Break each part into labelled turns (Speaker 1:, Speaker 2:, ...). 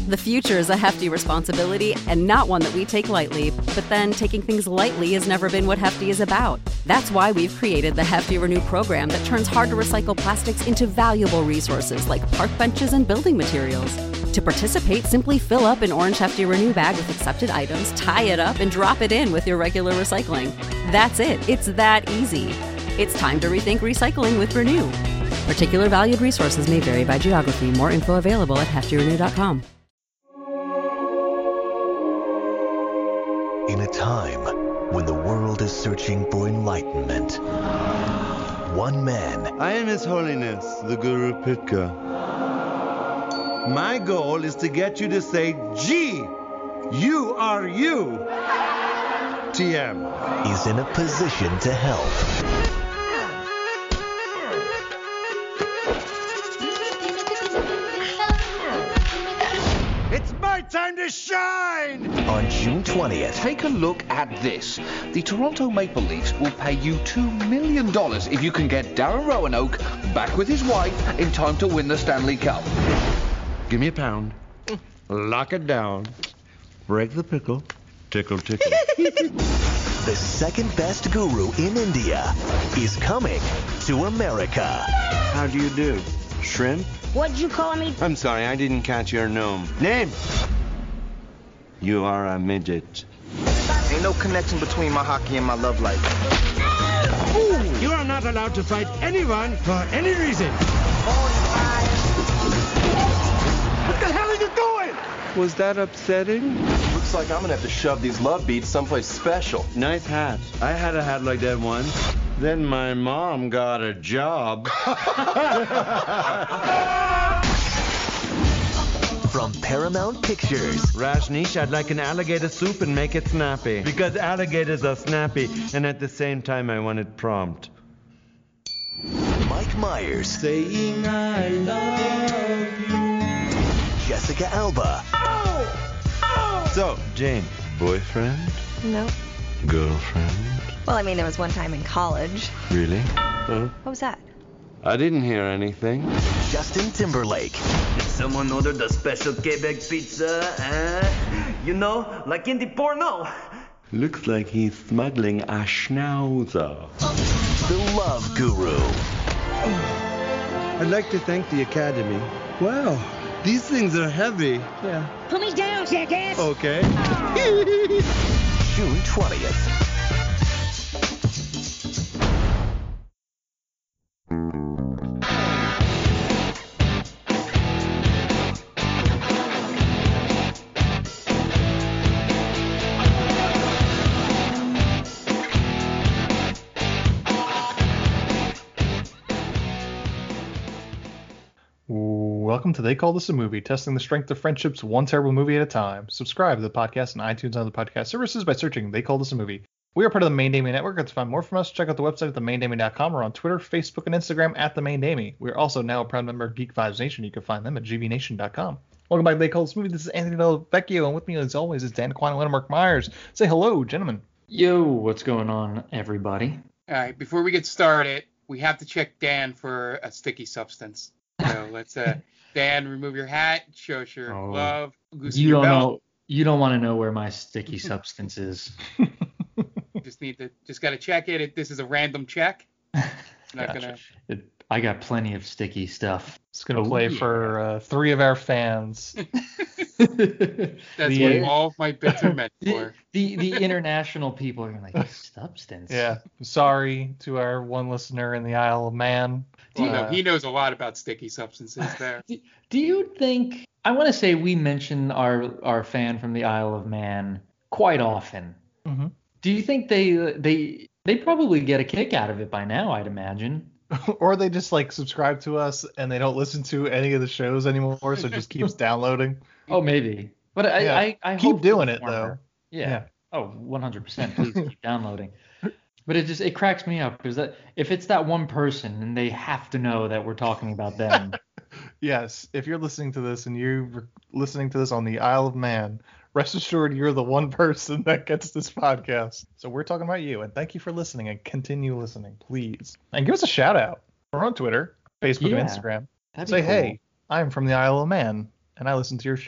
Speaker 1: The future is a hefty responsibility and not one that we take lightly, but then taking things lightly has never been what Hefty is about. That's why we've created the Hefty Renew program that turns hard-to-recycle plastics into valuable resources like park benches and building materials. To participate, simply fill up an orange Hefty Renew bag with accepted items, tie it up, and drop it in with your regular recycling. That's it. It's that easy. It's time to rethink recycling with Renew. Particular valued resources may vary by geography. More info available at heftyrenew.com.
Speaker 2: In a time when the world is searching for enlightenment, one man...
Speaker 3: I am His Holiness, the Guru Pitka. My goal is to get you to say, "Gee, you are you." TM.
Speaker 2: is in a position to help.
Speaker 3: It's my time to shine!
Speaker 2: On June 20th,
Speaker 4: Take a look at this. The Toronto Maple Leafs will pay you $2 million if you can get Darren Roanoke back with his wife in time to win the Stanley Cup.
Speaker 3: Give me a pound. Lock it down. Break the pickle. Tickle, tickle.
Speaker 2: the second best guru in India is coming to America.
Speaker 3: How do you do? Shrimp?
Speaker 5: What'd you call me?
Speaker 3: I'm sorry, I didn't catch your name. You are a midget.
Speaker 6: Ain't no connection between my hockey and my love life.
Speaker 3: Ooh, you are not allowed to fight anyone for any reason. What the hell are you doing? Was that upsetting?
Speaker 7: Looks like I'm gonna have to shove these love beads someplace special.
Speaker 3: Nice hat. I had a hat like that once. Then my mom got a job.
Speaker 2: From Paramount Pictures,
Speaker 3: Rajneesh, I'd like an alligator soup and make it snappy. Because alligators are snappy, and at the same time I want it prompt.
Speaker 2: Mike Myers,
Speaker 3: Saying I love you.
Speaker 2: Jessica Alba,
Speaker 3: So, Jane, boyfriend?
Speaker 8: No.
Speaker 3: Girlfriend?
Speaker 8: Well, I mean, there was one time in college.
Speaker 3: Really?
Speaker 8: What was that?
Speaker 3: I didn't hear anything.
Speaker 2: Justin Timberlake,
Speaker 9: Someone ordered a special Quebec pizza, you know, like in the porno.
Speaker 3: Looks like he's smuggling a schnauzer.
Speaker 2: the Love Guru,
Speaker 3: I'd like to thank the Academy. Wow, these things are heavy. Yeah.
Speaker 5: Put me down, jackass!
Speaker 3: Okay.
Speaker 2: June 20th.
Speaker 10: Welcome to They Call This a Movie, testing the strength of friendships one terrible movie at a time. Subscribe to the podcast on iTunes and other podcast services by searching They Call This a Movie. We are part of the Main Damie Network. To find more from us, check out the website at themaindamie.com or on Twitter, Facebook, and Instagram at The Main Damie. We are also now a proud member of Geek Vibes Nation. You can find them at gbnation.com. Welcome back to They Call This a Movie. This is Anthony Del Vecchio, and with me as always is Dan Quine and Mark Myers. Say hello, gentlemen.
Speaker 11: Yo, what's going on, everybody?
Speaker 12: All right, before we get started, we have to check Dan for a sticky substance. So let's, Dan, remove your hat, show us your love, loosen
Speaker 11: You
Speaker 12: your
Speaker 11: don't
Speaker 12: belt.
Speaker 11: know. You don't want to know where my sticky substance is.
Speaker 12: Just gotta check it. This is a random check. Not gonna.
Speaker 11: I got plenty of sticky stuff.
Speaker 10: It's going to play for three of our fans.
Speaker 12: That's what all of my bits are meant for.
Speaker 11: The international people are like, substance.
Speaker 10: Yeah. Sorry to our one listener in the Isle of Man.
Speaker 12: He knows a lot about sticky substances there.
Speaker 11: Do you think, I want to say we mention our fan from the Isle of Man quite often.
Speaker 10: Mm-hmm.
Speaker 11: Do you think they probably get a kick out of it by now, I'd imagine?
Speaker 10: Or they just like subscribe to us and they don't listen to any of the shows anymore, so it just keeps downloading.
Speaker 11: Oh, maybe. But I
Speaker 10: keep
Speaker 11: hope
Speaker 10: doing it though.
Speaker 11: Yeah. Oh, 100%. Please keep downloading. But it cracks me up because that if it's that one person and they have to know that we're talking about them.
Speaker 10: Yes, if you're listening to this and you're listening to this on the Isle of Man, rest assured you're the one person that gets this podcast. So we're talking about you, and thank you for listening, and continue listening, please. And give us a shout out. We're on Twitter, Facebook, and Instagram.
Speaker 11: That'd
Speaker 10: Say,
Speaker 11: be cool.
Speaker 10: hey, I'm from the Isle of Man, and I listen to your show.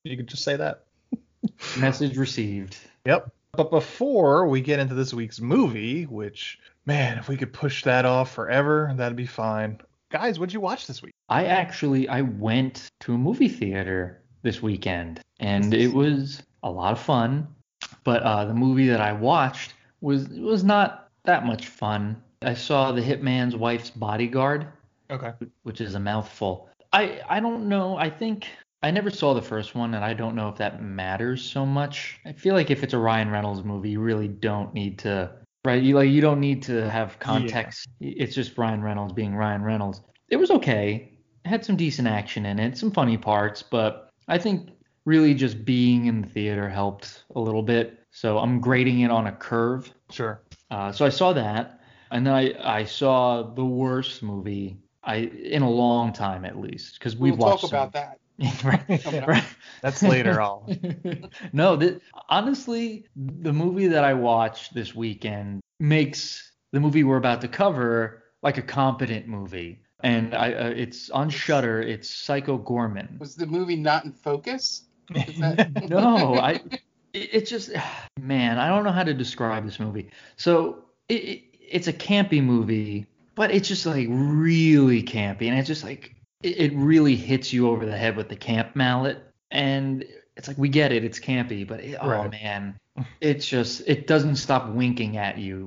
Speaker 10: You could just say that.
Speaker 11: Message received.
Speaker 10: Yep. But before we get into this week's movie, which, man, if we could push that off forever, that'd be fine. Guys, what'd you watch this week?
Speaker 11: I went to a movie theater this weekend, and it was a lot of fun. But the movie that I watched was not that much fun. I saw The Hitman's Wife's Bodyguard.
Speaker 10: Okay.
Speaker 11: Which is a mouthful. I don't know. I think I never saw the first one, and I don't know if that matters so much. I feel like if it's a Ryan Reynolds movie, you really don't need to, right? You don't need to have context. Yeah. It's just Ryan Reynolds being Ryan Reynolds. It was okay. It had some decent action in it, some funny parts, but I think really just being in the theater helped a little bit. So I'm grading it on a curve.
Speaker 10: Sure.
Speaker 11: So I saw that, and then I saw the worst movie in a long time, at least, because we'll watched.
Speaker 12: Talk about that.
Speaker 11: Right.
Speaker 10: That's later on.
Speaker 11: No, honestly, the movie that I watched this weekend makes the movie we're about to cover like a competent movie. And it's on Shudder. It's Psycho Gorman.
Speaker 12: Was the movie not in focus?
Speaker 11: No, it's just, man, I don't know how to describe this movie. So it's a campy movie, but it's just like really campy, and it's just like it really hits you over the head with the camp mallet, and it's like, we get it, it's campy, but oh man, it's just, it doesn't stop winking at you.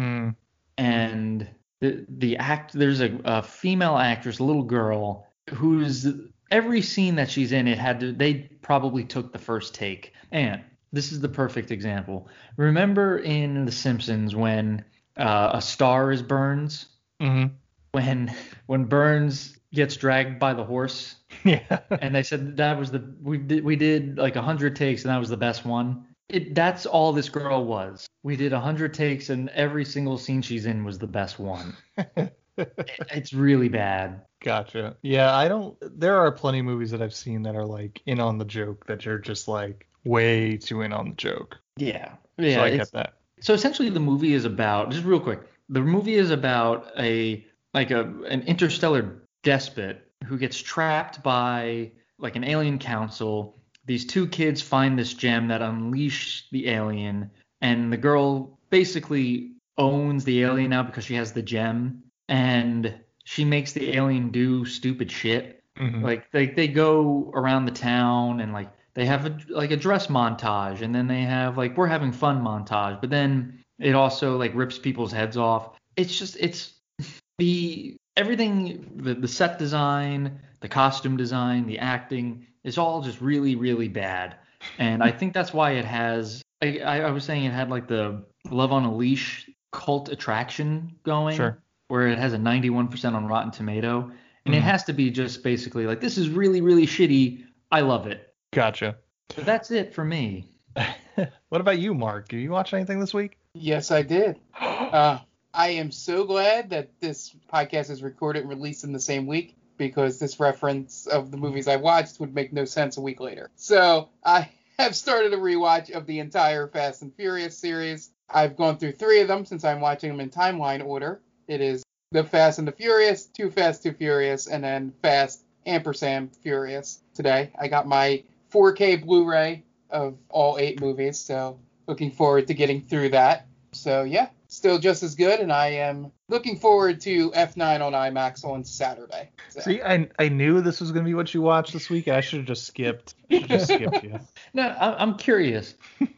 Speaker 11: And there's a female actress, a little girl, who's every scene that she's in, they probably took the first take. And this is the perfect example. Remember in The Simpsons when a star is Burns?
Speaker 10: Mm-hmm.
Speaker 11: When Burns gets dragged by the horse.
Speaker 10: Yeah.
Speaker 11: And they said that was we did like 100 takes and that was the best one. That's all this girl was. We did 100 takes and every single scene she's in was the best one. It's really bad.
Speaker 10: Gotcha. Yeah, there are plenty of movies that I've seen that are like in on the joke that you're just like way too in on the joke.
Speaker 11: Yeah.
Speaker 10: So I get that.
Speaker 11: So essentially the movie is about, just real quick, the movie is about an interstellar despot who gets trapped by like an alien council. These two kids find this gem that unleash the alien, and the girl basically owns the alien now because she has the gem, and she makes the alien do stupid shit.
Speaker 10: Mm-hmm.
Speaker 11: Like they go around the town and like they have a dress montage, and then they have like we're having fun montage, but then it also like rips people's heads off. It's everything, the set design, the costume design, the acting is all just really, really bad. And I think that's why it has, I was saying it had like the Love on a Leash cult attraction going.
Speaker 10: Sure.
Speaker 11: Where it has a 91% on Rotten Tomato. And it has to be just basically like, this is really, really shitty. I love it.
Speaker 10: Gotcha.
Speaker 11: So that's it for me.
Speaker 10: What about you, Mark? Did you watch anything this week?
Speaker 12: Yes, I did. I am so glad that this podcast is recorded and released in the same week, because this reference of the movies I watched would make no sense a week later. So I have started a rewatch of the entire Fast and Furious series. I've gone through 3 of them since I'm watching them in timeline order. It is The Fast and the Furious, Too Fast, Too Furious, and then Fast & Furious today. I got my 4K Blu-ray of all 8 movies, so looking forward to getting through that. So yeah, still just as good, and I am looking forward to F9 on IMAX on Saturday. So.
Speaker 10: See, I knew this was going to be what you watched this week, and I should have just skipped. You.
Speaker 11: No, I'm curious.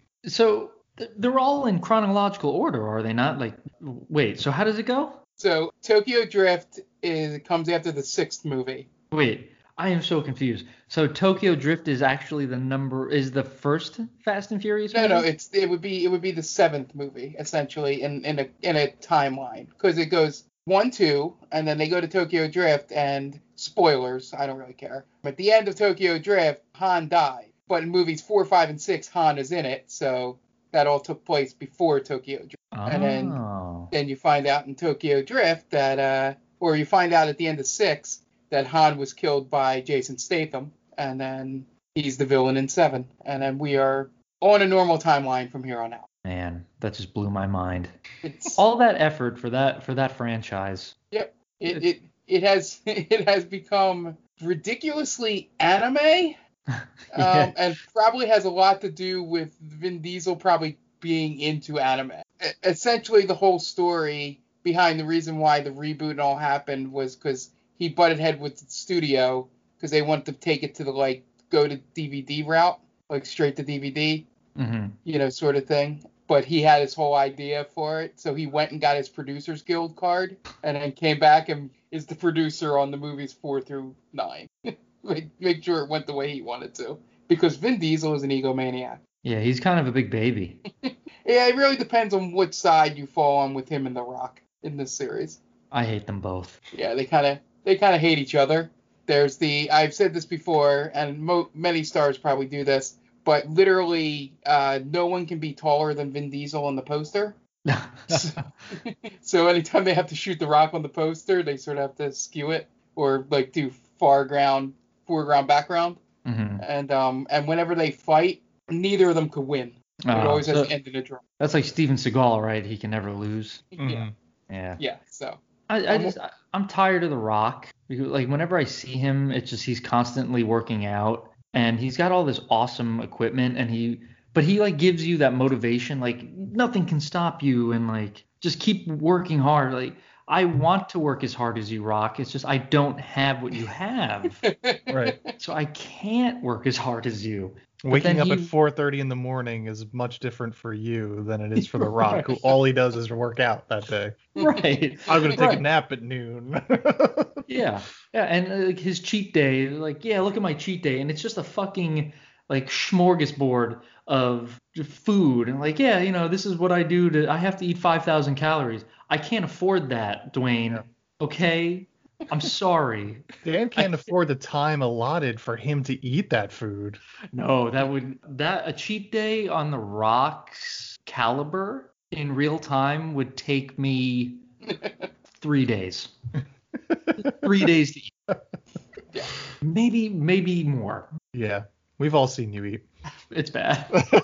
Speaker 11: So they're all in chronological order, are they not? Like, wait, so how does it go?
Speaker 12: So Tokyo Drift comes after the 6th movie.
Speaker 11: Wait, I am so confused. So Tokyo Drift is actually the first Fast and Furious movie?
Speaker 12: No, it would be the 7th movie essentially in a timeline, because it goes 1, 2, and then they go to Tokyo Drift, and spoilers, I don't really care. At the end of Tokyo Drift, Han died, but in movies 4, 5, and 6, Han is in it, so that all took place before Tokyo Drift.
Speaker 11: Oh.
Speaker 12: And then you find out in Tokyo Drift that, or you find out at the end of 6 that Han was killed by Jason Statham, and then he's the villain in 7. And then we are on a normal timeline from here on out.
Speaker 11: Man, that just blew my mind.
Speaker 12: It's
Speaker 11: all that effort for that franchise.
Speaker 12: Yep. It has become ridiculously anime, And probably has a lot to do with Vin Diesel probably being into anime. Essentially, the whole story behind the reason why the reboot and all happened was because he butted head with the studio because they wanted to take it to the, like, go to DVD route, like straight to DVD, sort of thing. But he had his whole idea for it, so he went and got his Producers Guild card, and then came back and is the producer on the movies 4 through 9. Make sure it went the way he wanted to. Because Vin Diesel is an egomaniac.
Speaker 11: Yeah, he's kind of a big baby.
Speaker 12: Yeah, it really depends on which side you fall on with him and The Rock in this series.
Speaker 11: I hate them both.
Speaker 12: Yeah, they kind of hate each other. There's I've said this before, and many stars probably do this, but literally no one can be taller than Vin Diesel on the poster. So anytime they have to shoot The Rock on the poster, they sort of have to skew it or like do foreground, background. And whenever they fight, neither of them could win. It always has to end in a draw.
Speaker 11: That's like Steven Seagal, right? He can never lose.
Speaker 12: Yeah.
Speaker 11: Yeah.
Speaker 12: So
Speaker 11: I'm tired of The Rock because, like, whenever I see him, it's just he's constantly working out and he's got all this awesome equipment but he like gives you that motivation, like nothing can stop you and like just keep working hard. Like, I want to work as hard as you, Rock. It's just I don't have what you have.
Speaker 10: Right.
Speaker 11: So I can't work as hard as you.
Speaker 10: Waking up at 4:30 in the morning is much different for you than it is for The Rock, who all he does is work out that day.
Speaker 11: Right.
Speaker 10: I'm going to take a nap at noon.
Speaker 11: Yeah. And like his cheat day, like, yeah, look at my cheat day. And it's just a fucking like smorgasbord of food. And like, yeah, this is what I do I have to eat 5,000 calories. I can't afford that, Dwayne. Yeah. Okay? I'm sorry.
Speaker 10: Dan can't afford the time allotted for him to eat that food.
Speaker 11: No, a cheat day on The Rock's caliber in real time would take me 3 days. 3 days to eat.
Speaker 12: Yeah.
Speaker 11: Maybe more.
Speaker 10: Yeah. We've all seen you eat.
Speaker 11: It's bad.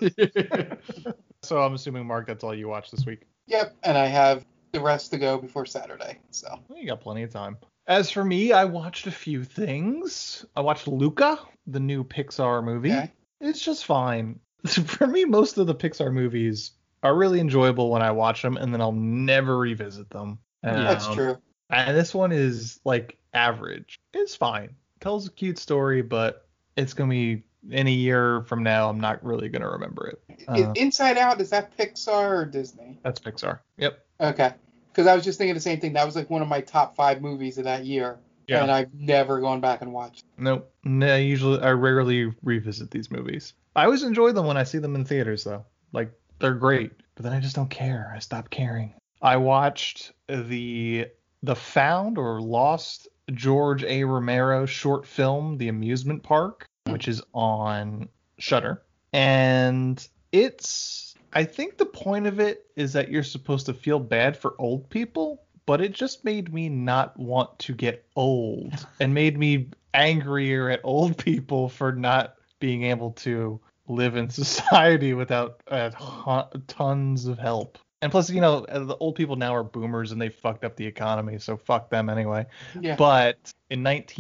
Speaker 10: So I'm assuming, Mark, that's all you watched this week.
Speaker 12: Yep, and I have the rest to go before Saturday. So
Speaker 10: well, you got plenty of time. As for me, I watched a few things. I watched Luca, the new Pixar movie. Okay. It's just fine. For me, most of the Pixar movies are really enjoyable when I watch them, and then I'll never revisit them.
Speaker 12: That's true.
Speaker 10: And this one is like average. It's fine. Tells a cute story, but it's going to be in a year from now, I'm not really going to remember it.
Speaker 12: Inside Out, is that Pixar or Disney?
Speaker 10: That's Pixar. Yep.
Speaker 12: Okay. Because I was just thinking the same thing. That was like one of my top 5 movies of that year. Yeah. And I've never gone back and watched.
Speaker 10: Nope. No, I rarely revisit these movies. I always enjoy them when I see them in theaters, though. Like, they're great. But then I just don't care. I stopped caring. I watched the found or lost George A. Romero short film, The Amusement Park, which is on Shudder. And I think the point of it is that you're supposed to feel bad for old people, but it just made me not want to get old and made me angrier at old people for not being able to live in society without tons of help. And plus, the old people now are boomers and they fucked up the economy, so fuck them anyway. Yeah. But in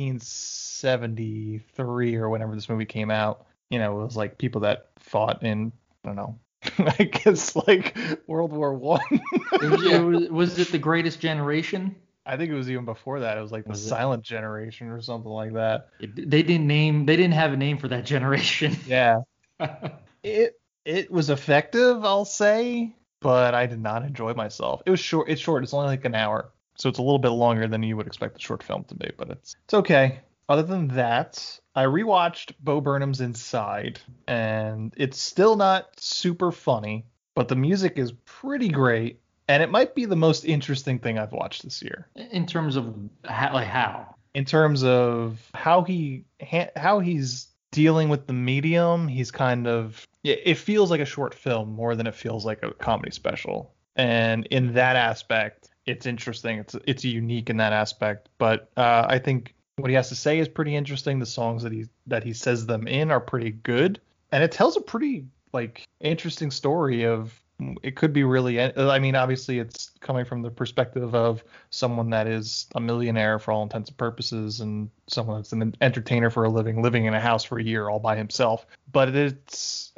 Speaker 10: 1973 or whenever this movie came out, it was like people that fought in, I don't know, I guess like World War I.
Speaker 11: Was it The Greatest Generation?
Speaker 10: I think it was even before that. It was like the Silent Generation or something like that.
Speaker 11: They didn't have a name for that generation.
Speaker 10: Yeah. It was effective, I'll say, but I did not enjoy myself. It was short. It's short. It's only like an hour, so it's a little bit longer than you would expect a short film to be, but it's okay. Other than that, I rewatched Bo Burnham's Inside, and it's still not super funny, but the music is pretty great, and it might be the most interesting thing I've watched this year.
Speaker 11: In terms of how?
Speaker 10: In terms of how he's dealing with the medium, he's kind of... It feels like a short film more than it feels like a comedy special. And in that aspect, it's interesting. It's unique in that aspect, but I think what he has to say is pretty interesting. The songs that he says them in are pretty good, and it tells a pretty interesting story of it could be really, I mean, obviously it's coming from the perspective of someone that is a millionaire for all intents and purposes, and someone that's an entertainer for a living, living in a house for a year all by himself. But it's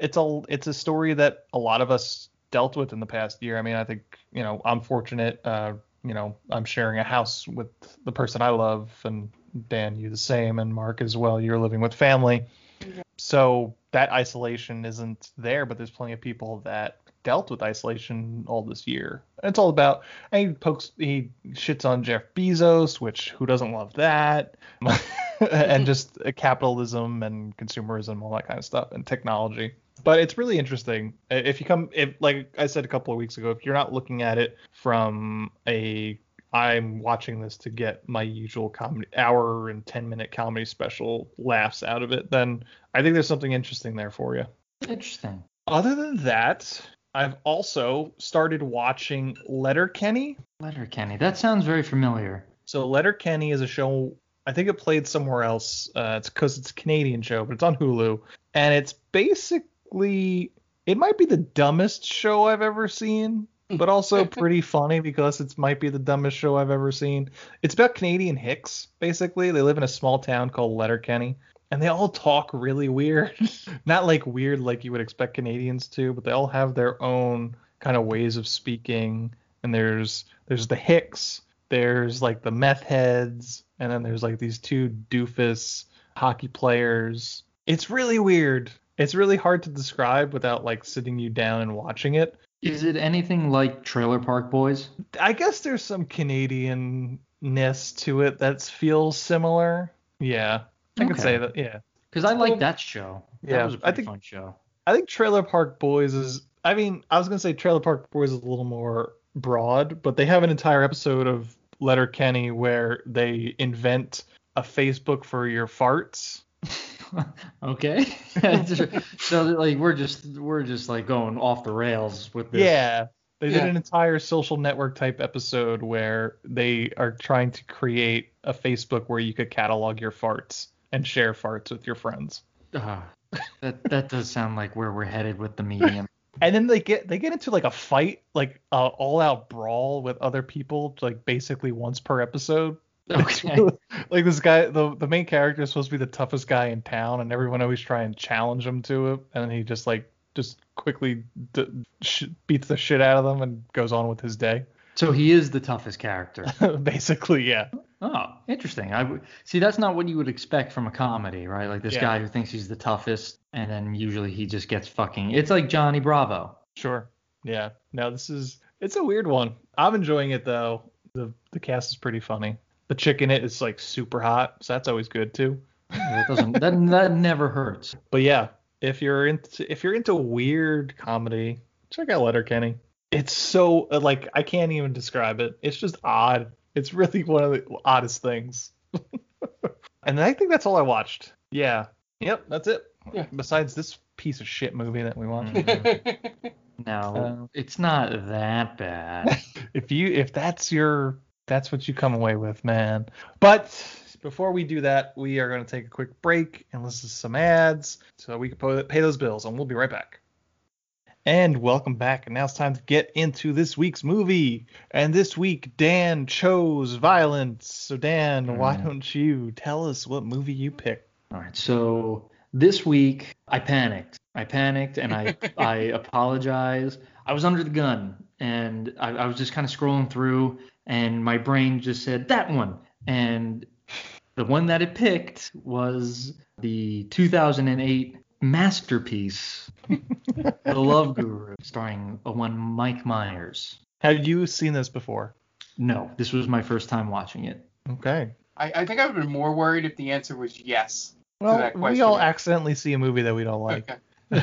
Speaker 10: a story that a lot of us dealt with in the past year. I mean, I think, I'm fortunate, I'm sharing a house with the person I love, and Dan, you the same, and Mark as well. You're living with family. So that isolation isn't there, but there's plenty of people that dealt with isolation all this year. And it's all about, he shits on Jeff Bezos, which who doesn't love that? And just capitalism and consumerism, all that kind of stuff, and technology. But it's really interesting. If like I said a couple of weeks ago, if you're not looking at it from I'm watching this to get my usual comedy hour and 10-minute comedy special laughs out of it, then I think there's something interesting there for you.
Speaker 11: Interesting.
Speaker 10: Other than that, I've also started watching Letterkenny.
Speaker 11: Letterkenny. That sounds very familiar.
Speaker 10: So Letterkenny is a show, I think it played somewhere else. It's because it's a Canadian show, but it's on Hulu. And it's basically, it might be the dumbest show I've ever seen, but also pretty funny because it might be the dumbest show I've ever seen. It's about Canadian hicks, basically. They live in a small town called Letterkenny, and they all talk really weird. Not like weird like you would expect Canadians to, but they all have their own kind of ways of speaking. And there's the hicks, there's like the meth heads, and then there's like these two doofus hockey players. It's really weird. It's really hard to describe without like sitting you down and watching it.
Speaker 11: Is it anything like Trailer Park Boys?
Speaker 10: I guess there's some Canadian-ness to it that feels similar. Yeah, I could say that, yeah.
Speaker 11: Because I like that show. That was a pretty fun show.
Speaker 10: I think Trailer Park Boys is, I mean, I was going to say Trailer Park Boys is a little more broad, but they have an entire episode of Letterkenny where they invent a Facebook for your farts.
Speaker 11: Okay. So like we're just like going off the rails with this.
Speaker 10: Yeah. They did an entire social network type episode where they are trying to create a Facebook where you could catalog your farts and share farts with your friends.
Speaker 11: That does sound like where we're headed with the medium.
Speaker 10: And then they get into like a fight, like all out brawl with other people, like basically once per episode.
Speaker 11: Okay.
Speaker 10: Like this guy, the main character is supposed to be the toughest guy in town, and everyone always try and challenge him to it, and then he just quickly beats the shit out of them and goes on with his day.
Speaker 11: So he is the toughest character.
Speaker 10: Basically, yeah.
Speaker 11: Oh, interesting. See, that's not what you would expect from a comedy, right? Like this guy who thinks he's the toughest, and then usually he just gets fucking. It's like Johnny Bravo.
Speaker 10: Sure. Yeah. No, it's a weird one. I'm enjoying it though. The cast is pretty funny. The chick in it is like super hot, so that's always good too.
Speaker 11: That never hurts.
Speaker 10: But yeah, if you're into weird comedy, check out Letterkenny. It's so like I can't even describe it. It's just odd. It's really one of the oddest things. And I think that's all I watched. Yeah. Yep, that's it.
Speaker 12: Yeah.
Speaker 10: Besides this piece of shit movie that we watched.
Speaker 11: No, it's not that bad.
Speaker 10: If that's what you come away with, man. But before we do that, we are going to take a quick break and listen to some ads so we can pay those bills, and we'll be right back. And welcome back. And now it's time to get into this week's movie. And this week, Dan chose violence. So, Dan, why don't you tell us what movie you picked?
Speaker 11: All right. So this week, I panicked. And I apologize. I was under the gun, and I was just kind of scrolling through, and my brain just said, that one. And the one that it picked was the 2008 masterpiece, The Love Guru, starring one Mike Myers.
Speaker 10: Have you seen this before?
Speaker 11: No, this was my first time watching it.
Speaker 10: Okay.
Speaker 12: I think I would have been more worried if the answer was yes.
Speaker 10: Well, we all accidentally see a movie that we don't like.
Speaker 11: Okay.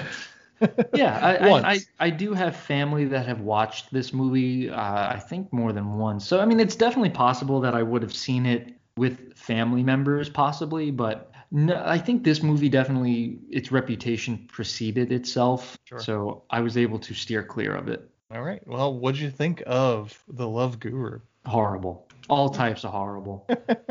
Speaker 11: Yeah, I do have family that have watched this movie, I think more than once. So, I mean, it's definitely possible that I would have seen it with family members, possibly. But no, I think this movie definitely, its reputation preceded itself. Sure. So I was able to steer clear of it.
Speaker 10: All right. Well, what'd you think of The Love Guru?
Speaker 11: Horrible. All types of horrible.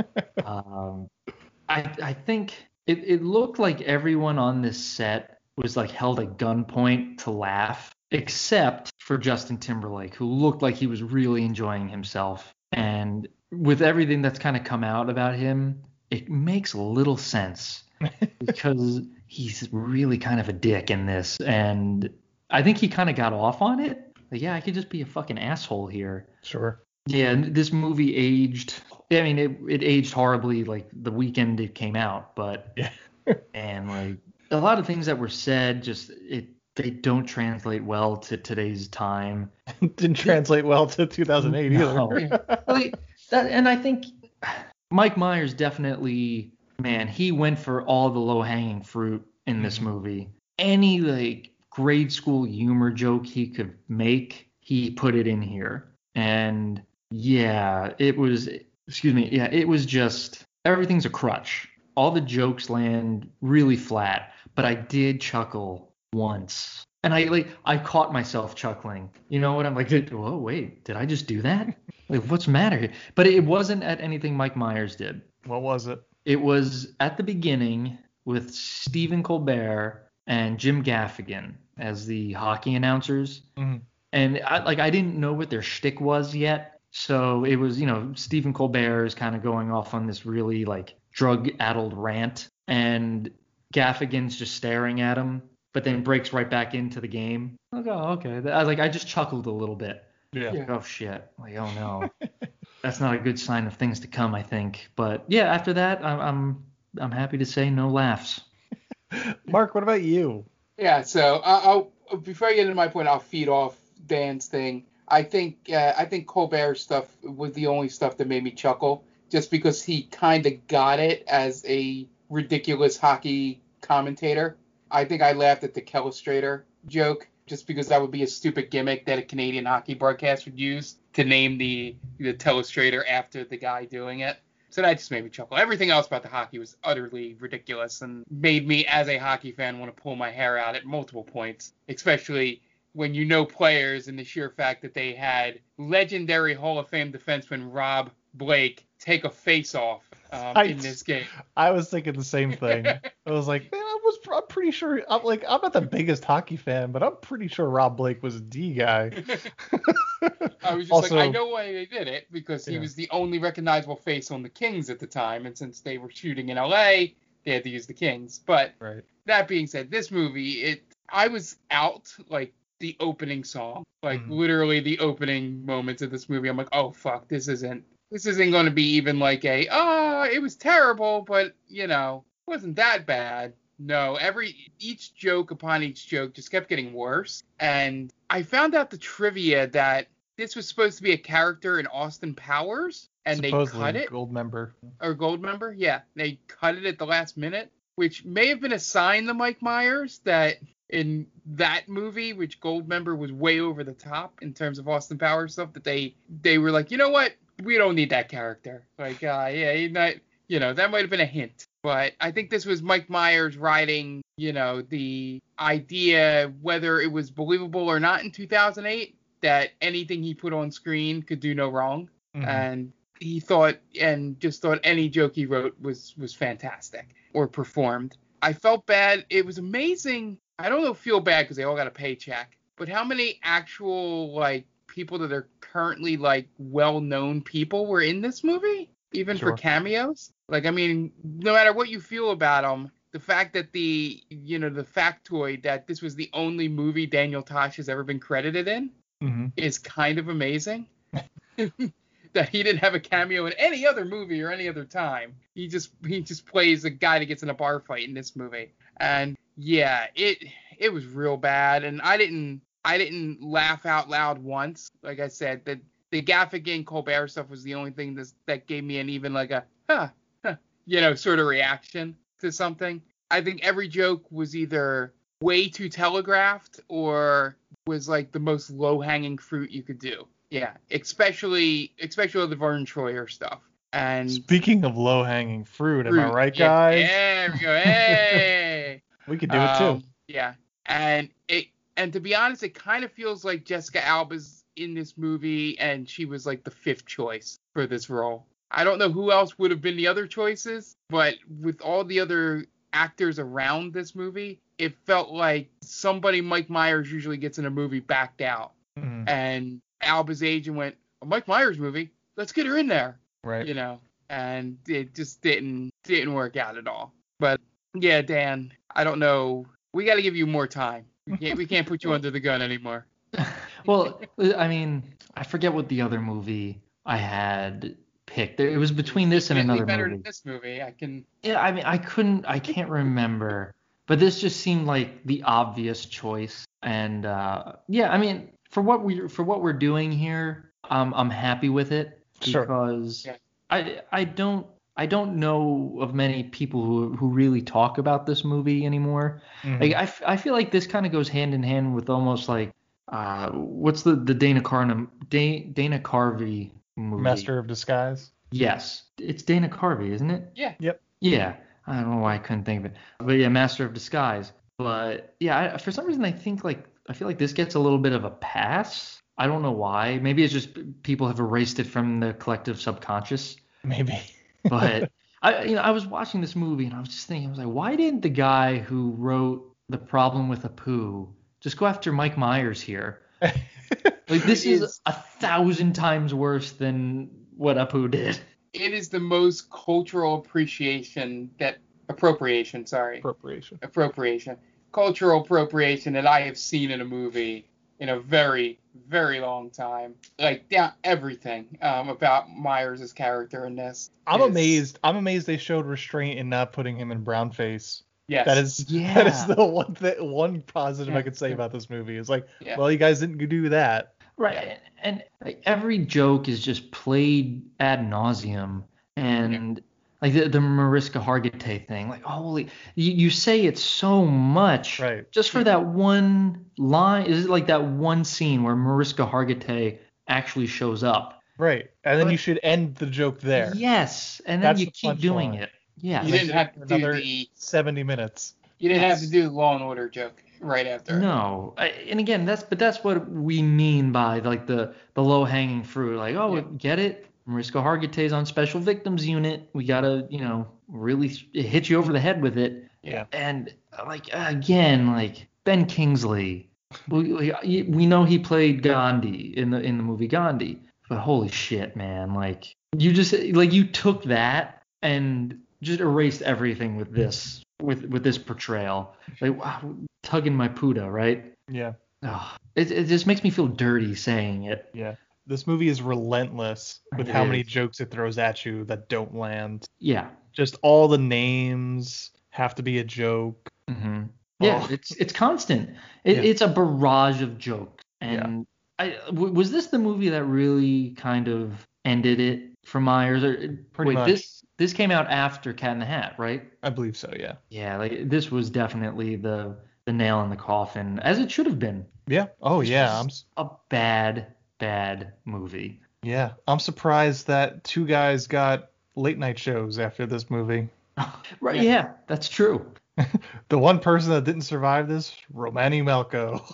Speaker 11: I think it looked like everyone on this set was like held at gunpoint to laugh except for Justin Timberlake, who looked like he was really enjoying himself. And with everything that's kind of come out about him, it makes little sense because he's really kind of a dick in this. And I think he kind of got off on it. Like, yeah, I could just be a fucking asshole here.
Speaker 10: Sure.
Speaker 11: Yeah, and this movie aged. I mean, it aged horribly like the weekend it came out, but
Speaker 10: yeah.
Speaker 11: And like a lot of things that were said, they don't translate well to today's time.
Speaker 10: Didn't translate well to 2008 either.
Speaker 11: And I think Mike Myers definitely, man, he went for all the low-hanging fruit in this movie. Any like grade school humor joke he could make, he put it in here. And yeah, it was just, everything's a crutch. All the jokes land really flat, but I did chuckle once. And I caught myself chuckling. You know what? I'm like, whoa, wait, did I just do that? Like, what's the matter here? But it wasn't at anything Mike Myers did.
Speaker 10: What was it?
Speaker 11: It was at the beginning with Stephen Colbert and Jim Gaffigan as the hockey announcers.
Speaker 10: Mm-hmm.
Speaker 11: And I didn't know what their shtick was yet. So it was, Stephen Colbert is kind of going off on this really like drug-addled rant, and Gaffigan's just staring at him, but then breaks right back into the game. Like, oh, okay. I just chuckled a little bit.
Speaker 10: Yeah.
Speaker 11: Like, oh shit. Like, oh no. That's not a good sign of things to come, I think. But yeah, after that, I'm happy to say no laughs.
Speaker 10: Mark, what about you?
Speaker 12: Yeah. So I'll before I get into my point, I'll feed off Dan's thing. I think Colbert's stuff was the only stuff that made me chuckle, just because he kind of got it as a ridiculous hockey commentator. I think I laughed at the Telestrator joke, just because that would be a stupid gimmick that a Canadian hockey broadcast would use to name the Telestrator after the guy doing it. So that just made me chuckle. Everything else about the hockey was utterly ridiculous and made me, as a hockey fan, want to pull my hair out at multiple points, especially when you know players and the sheer fact that they had legendary Hall of Fame defenseman Rob Blake take a face-off in this game.
Speaker 10: I was thinking the same thing. I was like, man, I'm pretty sure. I'm not the biggest hockey fan, but I'm pretty sure Rob Blake was a D guy.
Speaker 12: I was just also, I know why they did it, because he was the only recognizable face on the Kings at the time, and since they were shooting in LA, they had to use the Kings. But that being said, this movie, I was out like the opening song, literally the opening moments of this movie. I'm like, oh fuck, this isn't going to be even like it was terrible, but it wasn't that bad. No, each joke upon each joke just kept getting worse. And I found out the trivia that this was supposed to be a character in Austin Powers, and supposedly they cut it. Goldmember, yeah. They cut it at the last minute, which may have been a sign to Mike Myers that in that movie, which Goldmember was way over the top in terms of Austin Powers stuff, that they were like, you know what? We don't need that character. Like, that might have been a hint. But I think this was Mike Myers writing, the idea, whether it was believable or not in 2008, that anything he put on screen could do no wrong. Mm-hmm. And he thought any joke he wrote was fantastic or performed. I felt bad. It was amazing. I don't know, feel bad because they all got a paycheck, but how many actual people that are currently well-known people were in this movie, even for cameos? No matter what you feel about them, the fact that the factoid that this was the only movie Daniel Tosh has ever been credited in is kind of amazing. That he didn't have a cameo in any other movie or any other time. He just plays a guy that gets in a bar fight in this movie. And yeah, it was real bad, and I didn't laugh out loud once. Like I said, the Gaffigan Colbert stuff was the only thing that gave me an even sort of reaction to something. I think every joke was either way too telegraphed or was the most low-hanging fruit you could do. Yeah, especially the Vern Troyer stuff. And
Speaker 10: speaking of low-hanging fruit, am I right, guys?
Speaker 12: Yeah, there we go. Hey.
Speaker 10: We could do it too.
Speaker 12: Yeah, and to be honest, it kind of feels like Jessica Alba's in this movie, and she was the fifth choice for this role. I don't know who else would have been the other choices, but with all the other actors around this movie, it felt like somebody Mike Myers usually gets in a movie backed out.
Speaker 10: Mm-hmm.
Speaker 12: And Alba's agent went, a Mike Myers movie? Let's get her in there.
Speaker 10: Right.
Speaker 12: You know, and it just didn't work out at all. But yeah, Dan, I don't know. We got to give you more time. We can't put you under the gun anymore.
Speaker 11: Well, I mean, I forget what the other movie I had picked. It was between this and another
Speaker 12: better
Speaker 11: movie.
Speaker 12: Than this movie.
Speaker 11: Yeah, I mean, I can't remember. But this just seemed like the obvious choice. And yeah, I mean, for what we're doing here, I'm happy with it because I don't know of many people who really talk about this movie anymore.
Speaker 10: Mm-hmm.
Speaker 11: Like I feel like this kind of goes hand in hand with almost like what's the Dana Carvey movie?
Speaker 10: Master of Disguise.
Speaker 11: Yes, it's Dana Carvey, isn't it?
Speaker 12: Yeah.
Speaker 10: Yep.
Speaker 11: Yeah. I don't know why I couldn't think of it. But yeah, Master of Disguise. But yeah, for some reason I feel like this gets a little bit of a pass. I don't know why. Maybe it's just people have erased it from the collective subconscious.
Speaker 10: Maybe.
Speaker 11: But I was watching this movie and I was just thinking, I was like, why didn't the guy who wrote The Problem with Apu just go after Mike Myers here? Like this is 1,000 times worse than what Apu did.
Speaker 12: It is the most cultural appropriation that I have seen in a movie in a very, very long time. Like down everything about Myers' character in this.
Speaker 10: I'm amazed they showed restraint in not putting him in brownface.
Speaker 12: Yes.
Speaker 10: That is the one positive I could say about this movie. It's like, well, you guys didn't do that.
Speaker 11: Right. And like every joke is just played ad nauseum. And like the Mariska Hargitay thing, like holy, you say it so much,
Speaker 10: right?
Speaker 11: Just for that one line. Is it like that one scene where Mariska Hargitay actually shows up?
Speaker 10: Right. And then you should end the joke there.
Speaker 11: Yes. And then you keep doing it. Yeah.
Speaker 12: You didn't have to do
Speaker 10: another 70 minutes.
Speaker 12: You didn't have to do the Law and Order joke right after.
Speaker 11: No. And again, that's what we mean by like the low hanging fruit. Like, get it? Mariska Hargitay's on Special Victims Unit. We gotta, really hit you over the head with it.
Speaker 10: Yeah.
Speaker 11: And like again, like Ben Kingsley, we know he played Gandhi in the movie Gandhi, but holy shit, man! Like you took that and just erased everything with this portrayal. Like wow, tugging my puda, right?
Speaker 10: Yeah.
Speaker 11: Oh, it just makes me feel dirty saying it.
Speaker 10: Yeah. This movie is relentless with how many jokes it throws at you that don't land.
Speaker 11: Yeah.
Speaker 10: Just all the names have to be a joke.
Speaker 11: Mm-hmm. Yeah, it's constant. It's a barrage of jokes. And was this the movie that really kind of ended it for Myers? Or
Speaker 10: Pretty much.
Speaker 11: This came out after Cat in the Hat, right?
Speaker 10: I believe so, yeah.
Speaker 11: Yeah, like this was definitely the nail in the coffin, as it should have been.
Speaker 10: Yeah. Oh, yeah.
Speaker 11: A bad movie.
Speaker 10: Yeah, I'm surprised that two guys got late night shows after this movie.
Speaker 11: Right, yeah, that's true.
Speaker 10: The one person that didn't survive this, Romany Malco.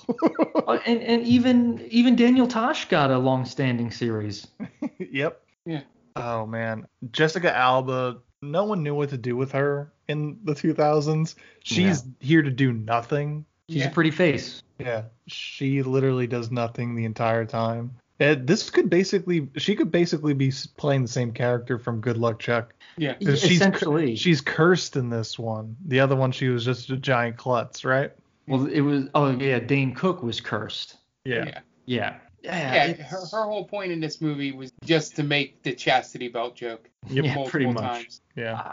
Speaker 11: and even Daniel Tosh got a long-standing series.
Speaker 10: Yep.
Speaker 12: Yeah.
Speaker 10: Oh man, Jessica Alba. No one knew what to do with her in the 2000s. She's here to do nothing.
Speaker 11: She's a pretty face.
Speaker 10: Yeah, she literally does nothing the entire time. She could basically be playing the same character from Good Luck Chuck.
Speaker 12: Yeah,
Speaker 11: essentially.
Speaker 10: She's cursed in this one. The other one, she was just a giant klutz, right?
Speaker 11: Well, it was. Oh yeah, Dane Cook was cursed.
Speaker 10: Yeah.
Speaker 12: Her whole point in this movie was just to make the chastity belt joke.
Speaker 10: Yep,
Speaker 11: pretty much.
Speaker 12: Times.
Speaker 10: Yeah.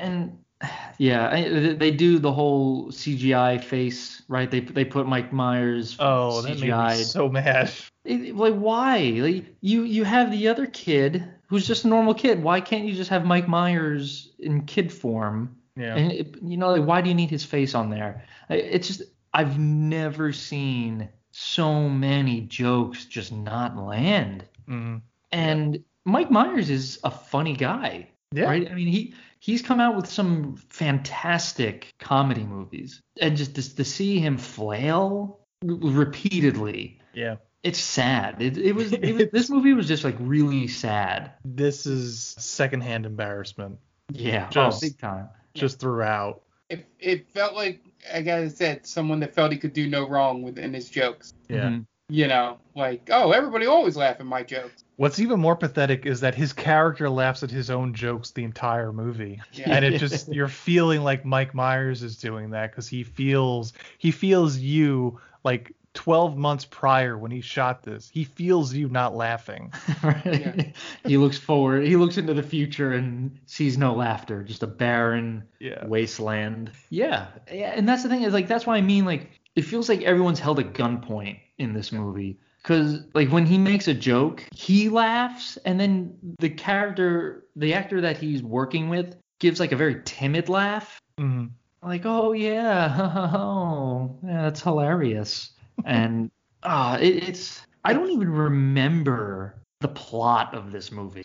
Speaker 11: They do the whole CGI face, right? They put Mike Myers.
Speaker 10: Oh, that made me so mad.
Speaker 11: Like why? Like you have the other kid who's just a normal kid. Why can't you just have Mike Myers in kid form?
Speaker 10: Yeah.
Speaker 11: And like why do you need his face on there? It's just I've never seen so many jokes just not land.
Speaker 10: Mm-hmm.
Speaker 11: And Mike Myers is a funny guy.
Speaker 10: Yeah.
Speaker 11: Right? I mean, he's come out with some fantastic comedy movies. And just to see him flail repeatedly.
Speaker 10: Yeah.
Speaker 11: It's sad. This movie was just like really sad.
Speaker 10: This is secondhand embarrassment.
Speaker 11: Yeah.
Speaker 10: Just,
Speaker 11: big time.
Speaker 10: Just throughout.
Speaker 12: It felt like like I said, someone that felt he could do no wrong within his jokes.
Speaker 10: Yeah.
Speaker 12: You know, like, oh, everybody always laugh at my jokes.
Speaker 10: What's even more pathetic is that his character laughs at his own jokes the entire movie.
Speaker 12: Yeah.
Speaker 10: And it just, you're feeling like Mike Myers is doing that because he feels you like 12 months prior when he shot this. He feels you not laughing.
Speaker 11: Right.
Speaker 12: Yeah.
Speaker 11: He looks forward. He looks into the future and sees no laughter, just a barren wasteland. Yeah. And that's the thing is like that's why I mean like it feels like everyone's held at gunpoint in this movie. Because like when he makes a joke, he laughs, and then the actor that he's working with gives like a very timid laugh.
Speaker 10: Mm-hmm.
Speaker 11: Like, oh yeah, oh yeah, that's hilarious. And it's I don't even remember the plot of this movie.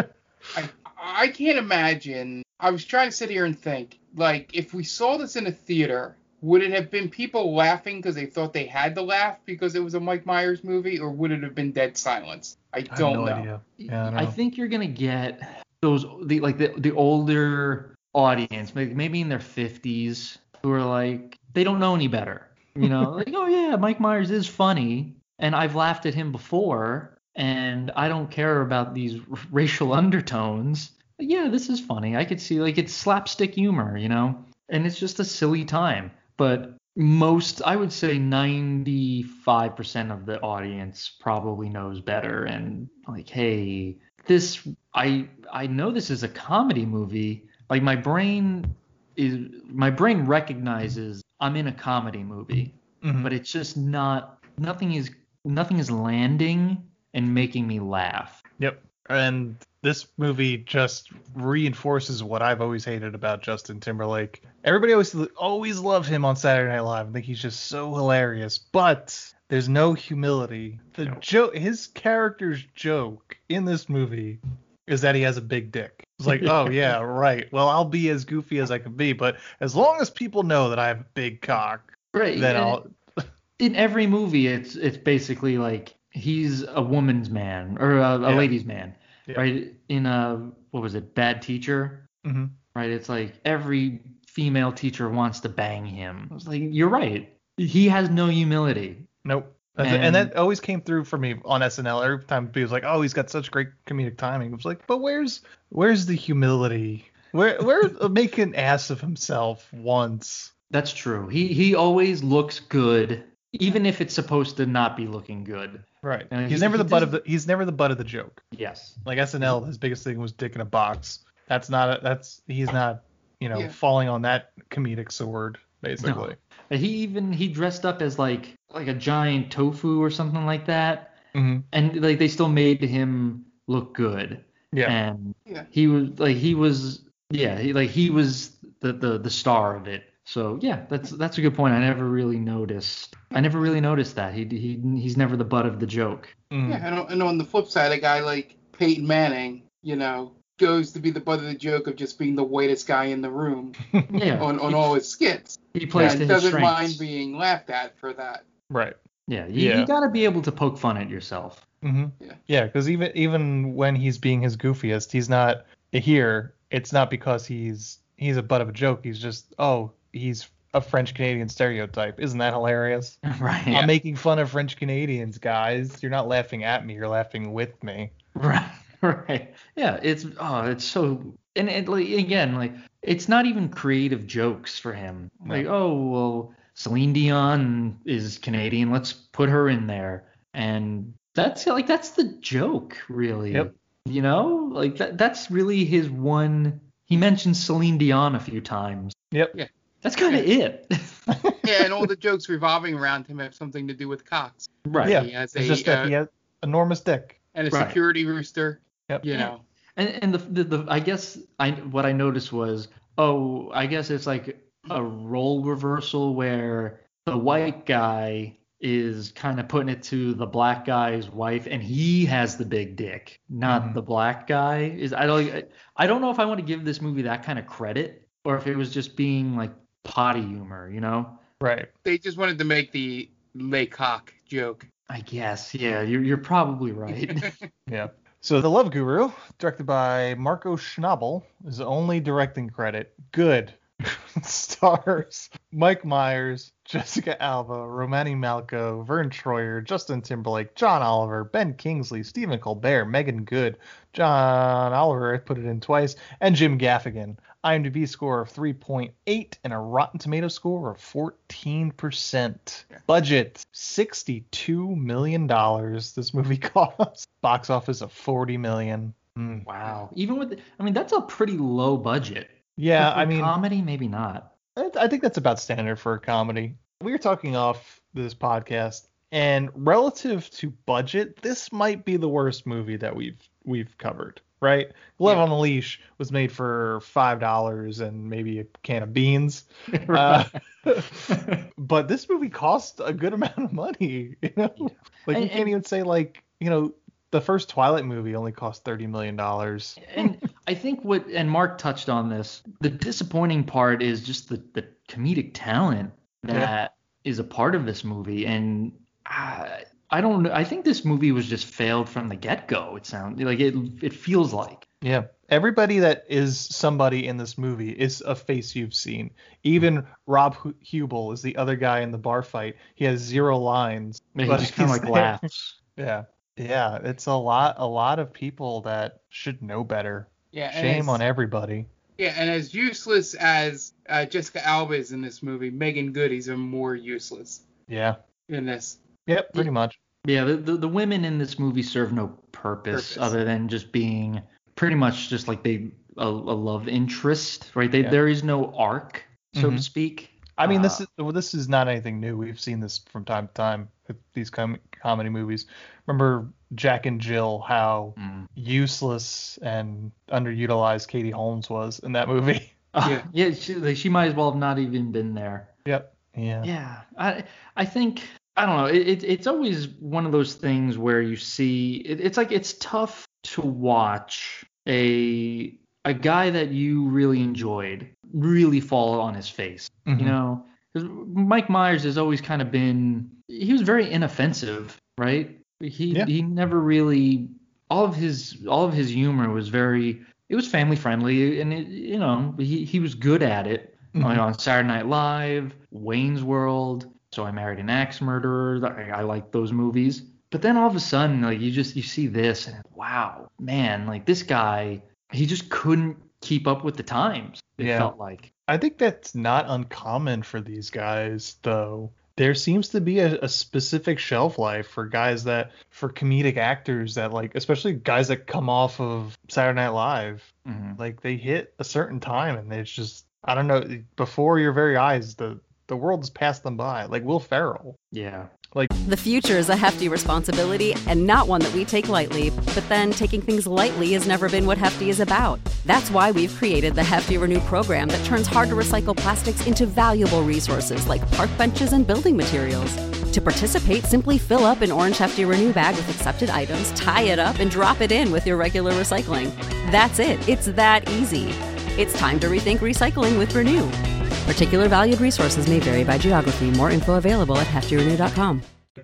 Speaker 12: I can't imagine. I was trying to sit here and think, like, if we saw this in a theater, would it have been people laughing because they thought they had to laugh because it was a Mike Myers movie, or would it have been dead silence? I don't know.
Speaker 10: Idea. Yeah, I don't know.
Speaker 11: I think you're gonna get the older audience, maybe in their 50s, who are like they don't know any better. You know, like, oh yeah, Mike Myers is funny, and I've laughed at him before, and I don't care about these racial undertones. But yeah, this is funny. I could see like it's slapstick humor, you know, and it's just a silly time. But I would say 95% of the audience probably knows better, and like, hey, I know this is a comedy movie. Like my brain recognizes I'm in a comedy movie, but it's just nothing is landing and making me laugh.
Speaker 10: Yep. And this movie just reinforces what I've always hated about Justin Timberlake. Everybody always loved him on Saturday Night Live. I think he's just so hilarious, but there's no humility. His character's joke in this movie is that he has a big dick. It's like, oh yeah, right. Well, I'll be as goofy as I can be, but as long as people know that I have a big cock,
Speaker 11: right?
Speaker 10: Then I'll.
Speaker 11: In every movie, it's basically like he's a woman's man or a ladies' man, right? In what was it, Bad Teacher?
Speaker 10: Mm-hmm.
Speaker 11: Right? It's like every female teacher wants to bang him. I was like, you're right. He has no humility.
Speaker 10: Nope. And that always came through for me on SNL. Every time people was like, "Oh, he's got such great comedic timing." It was like, but where's the humility? Where make an ass of himself once?
Speaker 11: That's true. He always looks good, even if it's supposed to not be looking good.
Speaker 10: Right. He's never the butt of the joke.
Speaker 11: Yes.
Speaker 10: Like SNL, his biggest thing was dick in a box. He's not falling on that comedic sword basically.
Speaker 11: No. He dressed up as like a giant tofu or something like that, and like they still made him look good.
Speaker 10: Yeah.
Speaker 11: And he was the star of it. So yeah, that's a good point. I never really noticed that he's never the butt of the joke.
Speaker 12: Yeah, and on the flip side, a guy like Peyton Manning, goes to be the butt of the joke of just being the whitest guy in the room. on all his skits.
Speaker 11: He plays to his
Speaker 12: doesn't
Speaker 11: strengths.
Speaker 12: mind being laughed at for that.
Speaker 10: Right.
Speaker 11: Yeah, you got to be able to poke fun at yourself.
Speaker 10: Mm-hmm. Yeah, because even when he's being his goofiest, he's not here. It's not because he's a butt of a joke. He's just he's a French Canadian stereotype. Isn't that hilarious?
Speaker 11: Right.
Speaker 10: I'm making fun of French Canadians, guys. You're not laughing at me. You're laughing with me.
Speaker 11: Right. Right. Yeah. It's so it's not even creative jokes for him.
Speaker 10: No.
Speaker 11: Like, oh well, Celine Dion is Canadian. Let's put her in there, and that's the joke, really.
Speaker 10: Yep.
Speaker 11: Like that's really his one. He mentioned Celine Dion a few times.
Speaker 10: Yep.
Speaker 12: Yeah.
Speaker 11: That's kind of it.
Speaker 12: Yeah, and all the jokes revolving around him have something to do with cocks.
Speaker 11: Right.
Speaker 10: Yeah.
Speaker 12: He has
Speaker 10: he has enormous dick.
Speaker 12: And a security rooster.
Speaker 10: Yep.
Speaker 11: And what I noticed was, I guess it's like a role reversal where the white guy is kind of putting it to the black guy's wife, and he has the big dick, not the black guy. I don't know if I want to give this movie that kind of credit, or if it was just being like potty humor,
Speaker 10: Right.
Speaker 12: They just wanted to make the lay cock joke.
Speaker 11: I guess. Yeah, you're probably right.
Speaker 10: Yeah. So The Love Guru, directed by Marco Schnabel, is the only directing credit. Good. stars Mike Myers, Jessica Alba, Romany Malco, Vern Troyer, Justin Timberlake, John Oliver, Ben Kingsley, Stephen Colbert, Megan Good, John Oliver, I put it in twice, and Jim Gaffigan. IMDb score of 3.8 and a Rotten Tomato score of 14%. Budget $62 million this movie cost. Box office of $40 million.
Speaker 11: Wow. Even with, that's a pretty low budget.
Speaker 10: Yeah,
Speaker 11: For comedy, maybe not.
Speaker 10: I think that's about standard for a comedy. We were talking off this podcast, and relative to budget, this might be the worst movie that we've covered. Right? Glove on the Leash was made for $5 and maybe a can of beans. But this movie cost a good amount of money, you know? Like, you can't even say, like, you know, the first Twilight movie only cost $30 million.
Speaker 11: And I think and Mark touched on this, the disappointing part is just the comedic talent that is a part of this movie. And I don't know. I think this movie was just failed from the get-go. It sounds like it feels like.
Speaker 10: Yeah. Everybody that is somebody in this movie is a face you've seen. Even Rob Hubel is the other guy in the bar fight. He has 0 lines.
Speaker 11: He just kind of like laughs.
Speaker 10: Yeah. Yeah. It's a lot of people that should know better.
Speaker 12: Yeah.
Speaker 10: Shame on everybody.
Speaker 12: Yeah, and as useless as Jessica Alba is in this movie, Megan Good is even more useless.
Speaker 10: Yeah.
Speaker 12: In this.
Speaker 10: Yep, pretty much.
Speaker 11: Yeah, the women in this movie serve no purpose other than just being pretty much just like a love interest, right? There is no arc, so to speak.
Speaker 10: I mean, this is not anything new. We've seen this from time to time with these comedy movies. Remember Jack and Jill, how useless and underutilized Katie Holmes was in that movie.
Speaker 11: Yeah, she might as well have not even been there.
Speaker 10: Yep. Yeah.
Speaker 11: Yeah. I think, I don't know. It's always one of those things where you see it's like it's tough to watch a guy that you really enjoyed really fall on his face. You know, 'cause Mike Myers has always kind of been, he was very inoffensive, right? He never really, all of his humor was it was family friendly, and he was good at it. On Saturday Night Live, Wayne's World, So I Married an Axe Murderer. I like those movies. But then all of a sudden, like you see this, and wow, man, like this guy, he just couldn't keep up with the times. It felt like.
Speaker 10: I think that's not uncommon for these guys, though. There seems to be a specific shelf life for comedic actors that, like, especially guys that come off of Saturday Night Live, like they hit a certain time and it's just, I don't know, before your very eyes, the world's passed them by. Like Will Ferrell.
Speaker 11: Yeah.
Speaker 1: The future is a hefty responsibility and not one that we take lightly. But then taking things lightly has never been what Hefty is about. That's why we've created the Hefty Renew program that turns hard-to-recycle plastics into valuable resources like park benches and building materials. To participate, simply fill up an orange Hefty Renew bag with accepted items, tie it up, and drop it in with your regular recycling. That's it. It's that easy. It's time to rethink recycling with Renew. Particular valued resources may vary by geography. More info available at heftyrenew.com.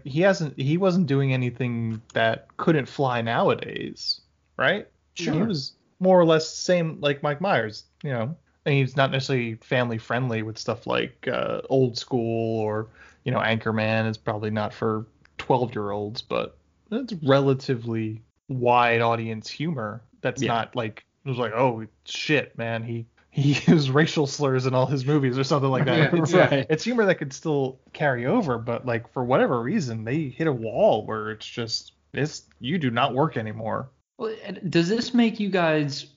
Speaker 10: He wasn't doing anything that couldn't fly nowadays, right?
Speaker 11: Sure.
Speaker 10: He was more or less the same like Mike Myers, you know. And he's not necessarily family friendly with stuff like Old School or, you know, Anchorman is probably not for 12-year-olds, but it's relatively wide audience humor. That's not like, it was like, oh shit, man, he used racial slurs in all his movies or something like that.
Speaker 11: Right.
Speaker 10: It's humor that could still carry over, but like for whatever reason, they hit a wall where you do not work anymore.
Speaker 11: Well, does this make you guys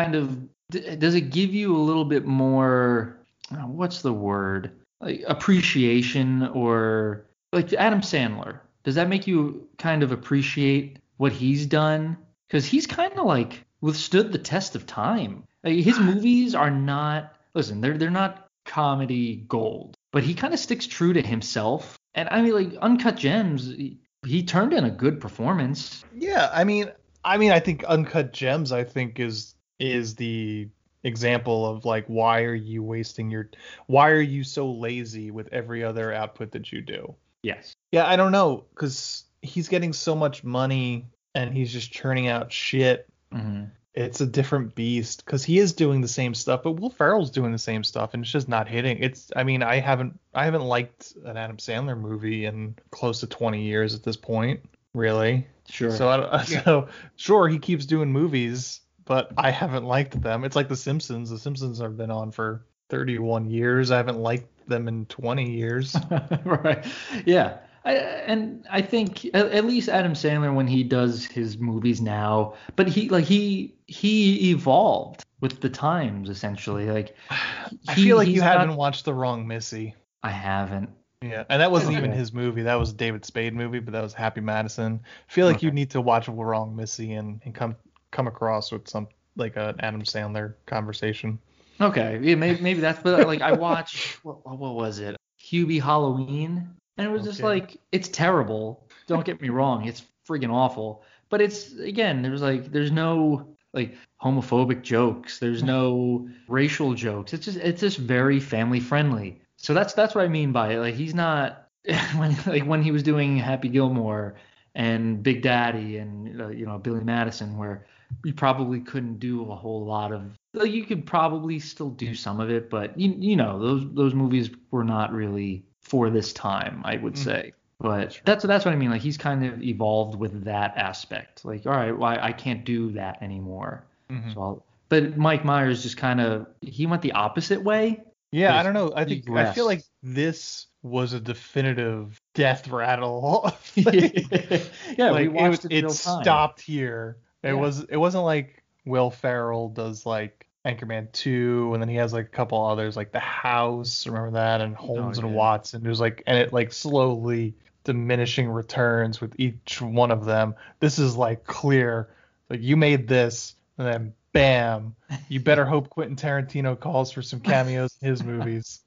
Speaker 11: does it give you a little bit more, what's the word? Like appreciation, or like Adam Sandler? Does that make you kind of appreciate what he's done? Because he's kind of like withstood the test of time. Like, his movies are not, listen, they're not comedy gold, but he kind of sticks true to himself. And I mean, like Uncut Gems, he turned in a good performance.
Speaker 10: Yeah, I mean, I think Uncut Gems, I think is the example of like, why are you so lazy with every other output that you do?
Speaker 11: Yes.
Speaker 10: Yeah, I don't know, because he's getting so much money and he's just churning out shit. it's a different beast because he is doing the same stuff, but Will Ferrell's doing the same stuff, and it's just not hitting. I haven't liked an Adam Sandler movie in close to 20 years at this point, really.
Speaker 11: Sure.
Speaker 10: So sure, he keeps doing movies, but I haven't liked them. It's like The Simpsons. The Simpsons have been on for 31 years. I haven't liked them in 20 years.
Speaker 11: Right. Yeah. I think at least Adam Sandler, when he does his movies now, but he evolved with the times, essentially. Like,
Speaker 10: I feel like you haven't watched The Wrong Missy.
Speaker 11: I haven't.
Speaker 10: Yeah, and that wasn't even his movie. That was a David Spade movie, but that was Happy Madison. I feel like you need to watch The Wrong Missy and come across with some like an Adam Sandler conversation.
Speaker 11: Okay, yeah, maybe that's, but like I watched what was it? Hubie Halloween. And it was just like, it's terrible. Don't get me wrong. It's friggin' awful. But it's, again, there's no like homophobic jokes. There's no racial jokes. It's just very family friendly. So that's what I mean by it. Like, he's not, when he was doing Happy Gilmore and Big Daddy and, Billy Madison, where you probably couldn't do a whole lot of, like, you could probably still do some of it, but those movies were not really for this time, I would say. But that's what I mean. Like, he's kind of evolved with that aspect. Like, all right, well, I can't do that anymore. Mm-hmm. But Mike Myers just kind of, he went the opposite way.
Speaker 10: Yeah, I don't know. I feel like this was a definitive death rattle.
Speaker 11: Yeah,
Speaker 10: like,
Speaker 11: we watched
Speaker 10: it stopped here. It wasn't like Will Ferrell does like Anchorman 2, and then he has like a couple others like The House, remember that, and Holmes and Watson. It was like, and it like slowly diminishing returns with each one of them. This is like clear, like, you made this, and then bam, you better hope Quentin Tarantino calls for some cameos in his movies.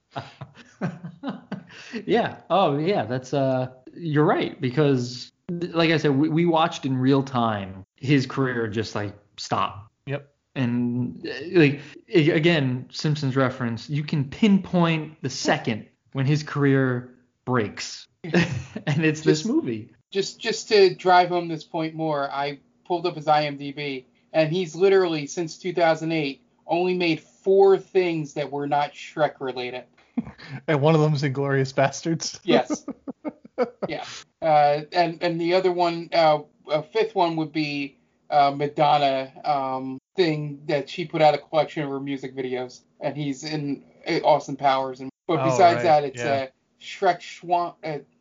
Speaker 11: Yeah. Oh yeah, that's you're right, because like I said, we watched in real time his career just like stop.
Speaker 10: Yep.
Speaker 11: And like, again, Simpsons reference, you can pinpoint the second when his career breaks. And it's this movie.
Speaker 12: Just to drive home this point more, I pulled up his IMDb, and he's literally, since 2008, only made 4 things that were not Shrek related.
Speaker 10: And one of them is Inglourious Bastards.
Speaker 12: Yes. Yeah. And the other one, a fifth one would be Madonna thing that she put out a collection of her music videos, and he's in Austin Powers. But besides that, it's Shrek Swamp,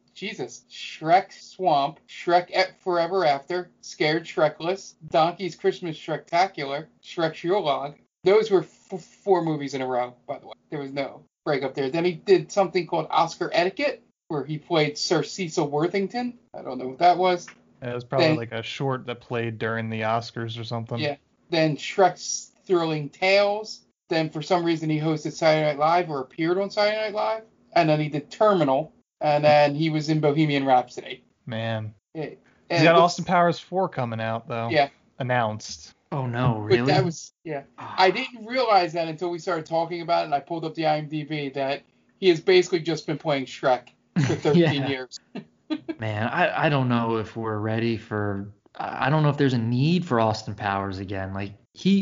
Speaker 12: Shrek Swamp, Shrek Forever After, Scared Shrekless, Donkey's Christmas Shrektacular, Shrek Sherlock. Those were 4 movies in a row, by the way. There was no break up there. Then he did something called Oscar Etiquette, where he played Sir Cecil Worthington. I don't know what that was.
Speaker 10: It was probably like a short that played during the Oscars or something.
Speaker 12: Yeah. Then Shrek's Thrilling Tales. Then for some reason he hosted Saturday Night Live or appeared on Saturday Night Live. And then he did Terminal. And then he was in Bohemian Rhapsody.
Speaker 10: Man. He's got Austin Powers 4 coming out, though.
Speaker 12: Yeah.
Speaker 10: Announced.
Speaker 11: Oh, no, really?
Speaker 12: But that was, I didn't realize that until we started talking about it, and I pulled up the IMDb, that he has basically just been playing Shrek for 13 years.
Speaker 11: Man, I don't know if we're ready for, I don't know if there's a need for Austin Powers again. Like,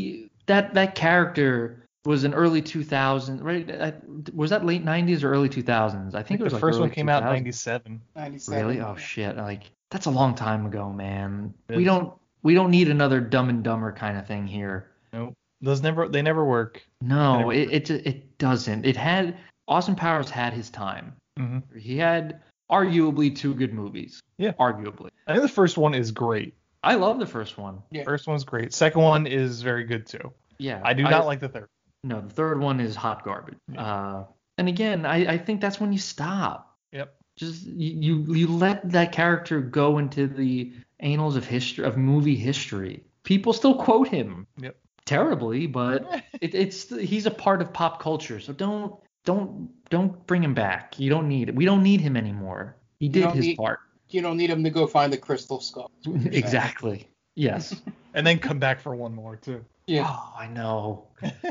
Speaker 11: that character was in early 2000s, right? Was that late 90s or early 2000s? I think it was
Speaker 10: the
Speaker 11: like
Speaker 10: first one came out in
Speaker 12: 97.
Speaker 11: Really? Oh shit! Like, that's a long time ago, man. We don't need another Dumb and Dumber kind of thing here.
Speaker 10: Nope. They never work.
Speaker 11: No, it doesn't. Austin Powers had his time. Mm-hmm. He had arguably 2 good movies.
Speaker 10: Yeah.
Speaker 11: Arguably.
Speaker 10: I think the first one is great.
Speaker 11: I love the first one.
Speaker 10: Yeah. First one's great. Second one is very good too.
Speaker 11: Yeah.
Speaker 10: I do not like the third.
Speaker 11: No, the third one is hot garbage.
Speaker 10: Yeah.
Speaker 11: And again, I think that's when you stop.
Speaker 10: Yep.
Speaker 11: Just you let that character go into the annals of movie history. People still quote him.
Speaker 10: Yep.
Speaker 11: Terribly, but he's a part of pop culture. So don't bring him back. You don't need it. We don't need him anymore. He did his part.
Speaker 12: You don't need him to go find the crystal skull.
Speaker 11: Exactly. Yes.
Speaker 10: And then come back for one more too.
Speaker 12: Yeah.
Speaker 11: Oh, I know.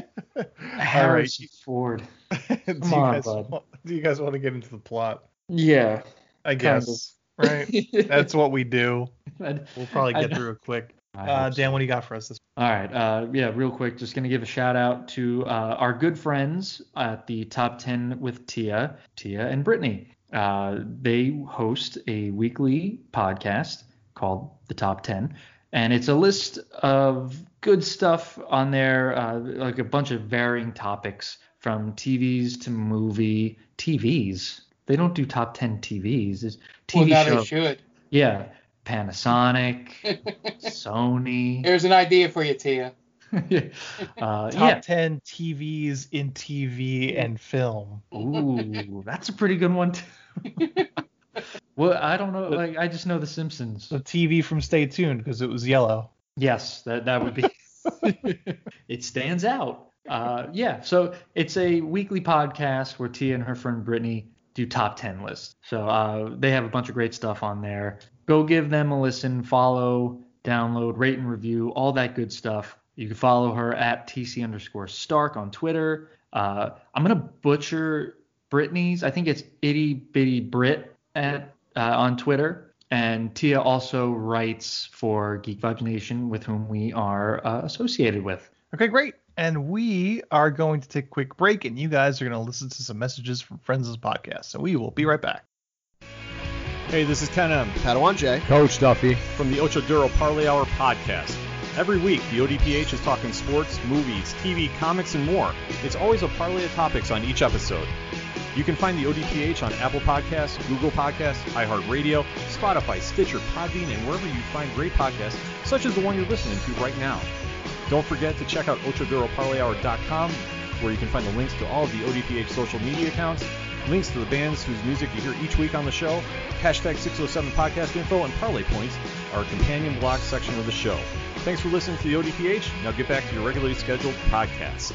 Speaker 11: Harrison Ford. Come on, bud.
Speaker 10: Do you guys want to get into the plot?
Speaker 11: Yeah.
Speaker 10: I guess. Right? That's what we do. We'll probably get through it quick. Dan, what do you got for us this
Speaker 11: All right. Yeah, real quick, just going to give a shout out to our good friends at the Top 10 with Tia and Brittany. They host a weekly podcast called The Top 10, and it's a list of good stuff on there, like a bunch of varying topics from TVs to movie. TVs? They don't do Top 10 TVs. It's TV
Speaker 12: now
Speaker 11: show.
Speaker 12: They should.
Speaker 11: Yeah. Panasonic, Sony.
Speaker 12: Here's an idea for you, Tia.
Speaker 10: Top 10 TVs in TV and film.
Speaker 11: Ooh, that's a pretty good one too. Well, I don't know. Like, I just know The Simpsons.
Speaker 10: The TV from Stay Tuned because it was yellow.
Speaker 11: Yes, that would be. It stands out. Yeah, so it's a weekly podcast where Tia and her friend Brittany do top 10 lists. So they have a bunch of great stuff on there. Go give them a listen, follow, download, rate and review, all that good stuff. You can follow her at TC_Stark on Twitter. I'm going to butcher Brittany's. I think it's Itty Bitty Brit on Twitter. And Tia also writes for Geek Vibes Nation, with whom we are associated with.
Speaker 10: Okay, great. And we are going to take a quick break, and you guys are going to listen to some messages from friends of the podcast. So we will be right back.
Speaker 13: Hey, this is Ken M.
Speaker 14: Padawan J.
Speaker 13: Coach Duffy. From the Ocho Duro Parlay Hour podcast. Every week, the ODPH is talking sports, movies, TV, comics, and more. It's always a parlay of topics on each episode. You can find the ODPH on Apple Podcasts, Google Podcasts, iHeartRadio, Spotify, Stitcher, Podbean, and wherever you find great podcasts, such as the one you're listening to right now. Don't forget to check out OchoDuroParlayHour.com, where you can find the links to all of the ODPH social media accounts, links to the bands whose music you hear each week on the show, hashtag 607 podcast info, and parlay points, our companion blog section of the show. Thanks for listening to the ODPH. Now get back to your regularly scheduled podcast.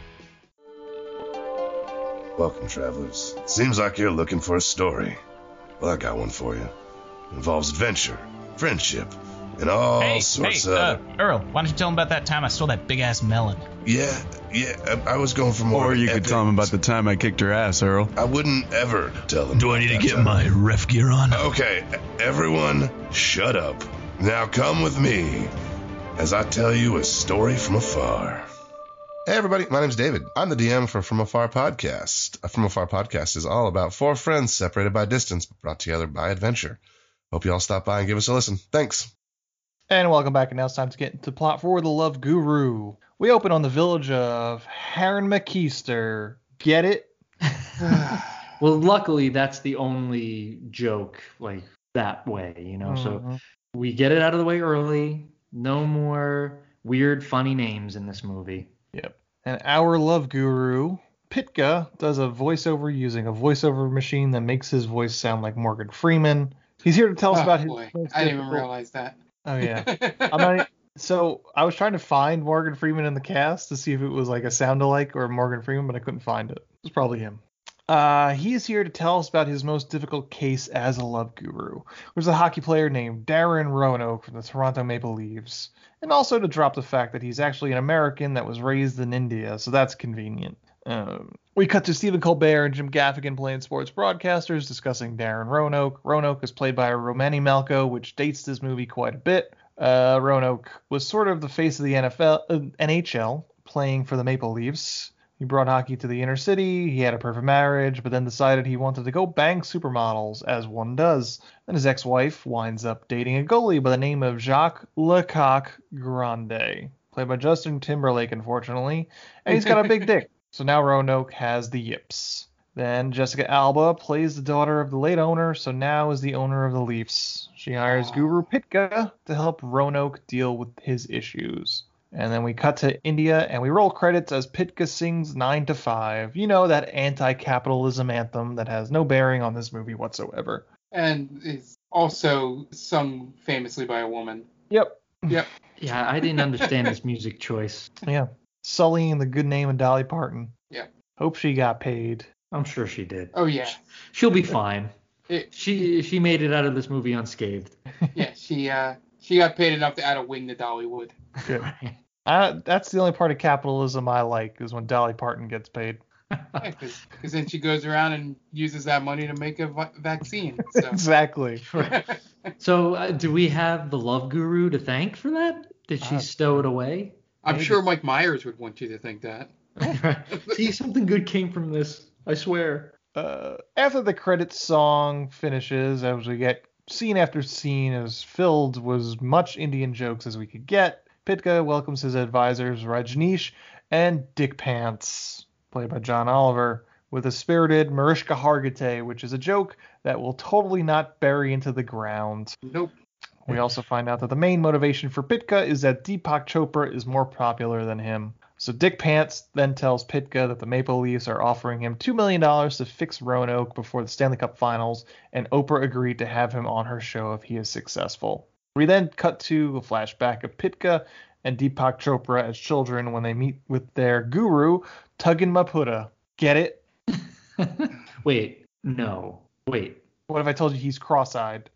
Speaker 15: Welcome, travelers. Seems like you're looking for a story. Well, I got one for you. It involves adventure, friendship, and all sorts of...
Speaker 16: Earl, why don't you tell him about that time I stole that big-ass melon?
Speaker 15: Yeah, I was going for more...
Speaker 17: Or you could tell him about the time I kicked your ass, Earl.
Speaker 15: I wouldn't ever tell them.
Speaker 16: Do I need to get my ref gear on?
Speaker 15: Okay, everyone, shut up. Now come with me as I tell you a story from afar. Hey everybody, my name's David. I'm the DM for From Afar Podcast. From Afar Podcast is all about four friends separated by distance, but brought together by adventure. Hope you all stop by and give us a listen. Thanks.
Speaker 10: And welcome back, and now it's time to get into plot for The Love Guru. We open on the village of Haran McKeister. Get it?
Speaker 11: Well, luckily, that's the only joke like that way, you know. So we get it out of the way early. No more weird, funny names in this movie.
Speaker 10: Yep. And our love guru, Pitka, does a voiceover using a voiceover machine that makes his voice sound like Morgan Freeman. He's here to tell us about his...
Speaker 12: I didn't even realize that.
Speaker 10: Oh, yeah. So I was trying to find Morgan Freeman in the cast to see if it was like a sound-alike or Morgan Freeman, but I couldn't find it. It was probably him. He is here to tell us about his most difficult case as a love guru, which is a hockey player named Darren Roanoke from the Toronto Maple Leafs, and also to drop the fact that he's actually an American that was raised in India, so that's convenient. We cut to Stephen Colbert and Jim Gaffigan playing sports broadcasters discussing Darren Roanoke. Roanoke is played by Romany Malco, which dates this movie quite a bit. Roanoke was sort of the face of the NHL, playing for the Maple Leafs. He brought hockey to the inner city, he had a perfect marriage, but then decided he wanted to go bang supermodels, as one does. And his ex-wife winds up dating a goalie by the name of Jacques Lecoq Grande, played by Justin Timberlake, unfortunately. And he's got a big dick, so now Roanoke has the yips. Then Jessica Alba plays the daughter of the late owner, so now is the owner of the Leafs. She hires Guru Pitka to help Roanoke deal with his issues. And then we cut to India, and we roll credits as Pitka sings 9 to 5. You know, that anti-capitalism anthem that has no bearing on this movie whatsoever.
Speaker 12: And is also sung famously by a woman.
Speaker 10: Yep.
Speaker 12: Yeah,
Speaker 11: I didn't understand this music choice.
Speaker 10: Yeah. Sullying the good name of Dolly Parton.
Speaker 12: Yeah.
Speaker 10: Hope she got paid.
Speaker 11: I'm sure she did.
Speaker 12: Oh, yeah.
Speaker 11: She'll be fine. She made it out of this movie unscathed.
Speaker 12: Yeah, she got paid enough to add a wing to Dollywood.
Speaker 10: Good. That's the only part of capitalism I like, is when Dolly Parton gets paid.
Speaker 12: Because then she goes around and uses that money to make a vaccine. So.
Speaker 10: Exactly.
Speaker 11: So do we have the love guru to thank for that? Did she stow it away?
Speaker 12: I'm sure Mike Myers would want you to think that.
Speaker 11: See, something good came from this. I swear.
Speaker 10: After the credits song finishes, as we get scene after scene is filled with as much Indian jokes as we could get, Pitka welcomes his advisors Rajneesh and Dick Pants, played by John Oliver, with a spirited Mariska Hargitay, which is a joke that will totally not bury into the ground.
Speaker 12: Nope.
Speaker 10: We also find out that the main motivation for Pitka is that Deepak Chopra is more popular than him. So Dick Pants then tells Pitka that the Maple Leafs are offering him $2 million to fix Roanoke before the Stanley Cup Finals, and Oprah agreed to have him on her show if he is successful. We then cut to a flashback of Pitka and Deepak Chopra as children when they meet with their guru, Tuggan Maputa. Get it?
Speaker 11: Wait, no. Wait.
Speaker 10: What if I told you he's cross-eyed?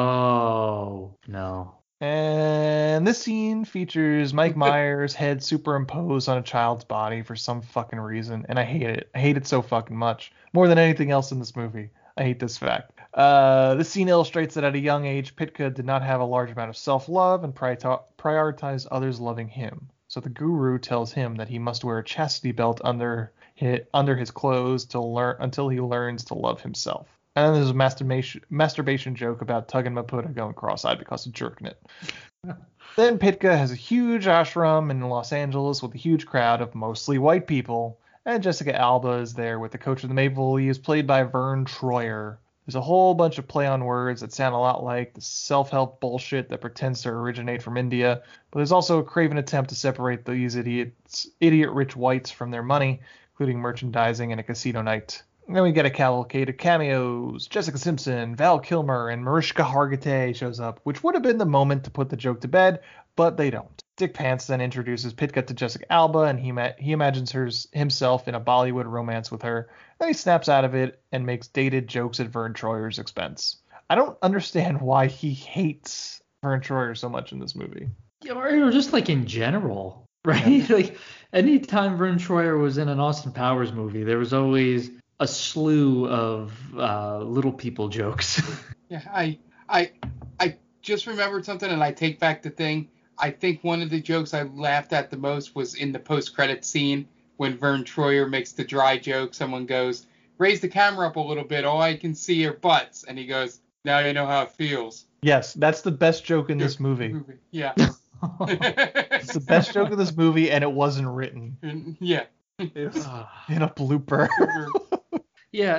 Speaker 11: Oh, no.
Speaker 10: And this scene features Mike Myers' head superimposed on a child's body for some fucking reason, and I hate it. I hate it so fucking much. More than anything else in this movie. I hate this fact. This scene illustrates that at a young age, Pitka did not have a large amount of self-love and prioritized others loving him. So the guru tells him that he must wear a chastity belt under his clothes until he learns to love himself. And then there's a masturbation joke about Tuggan Maputa going cross-eyed because of jerking it. Then Pitka has a huge ashram in Los Angeles with a huge crowd of mostly white people. And Jessica Alba is there with the coach of the Maple Leafs, played by Vern Troyer. There's a whole bunch of play on words that sound a lot like the self-help bullshit that pretends to originate from India. But there's also a craven attempt to separate these idiot rich whites from their money, including merchandising and a casino night. And then we get a cavalcade of cameos. Jessica Simpson, Val Kilmer, and Mariska Hargitay shows up, which would have been the moment to put the joke to bed, but they don't. Dick Pants then introduces Pitka to Jessica Alba, and he imagines himself in a Bollywood romance with her. Then he snaps out of it and makes dated jokes at Vern Troyer's expense. I don't understand why he hates Vern Troyer so much in this movie.
Speaker 11: Or just like in general, right? Yeah. Like anytime Vern Troyer was in an Austin Powers movie, there was always a slew of little people jokes.
Speaker 12: Yeah, I just remembered something, and I take back the thing. I think one of the jokes I laughed at the most was in the post-credit scene when Vern Troyer makes the dry joke. Someone goes, "Raise the camera up a little bit. All I can see are butts." And he goes, "Now you know how it feels."
Speaker 10: Yes, that's the best joke in this movie.
Speaker 12: Yeah.
Speaker 10: It's the best joke in this movie, and it wasn't written.
Speaker 12: Yeah.
Speaker 10: It was in a blooper.
Speaker 11: Yeah,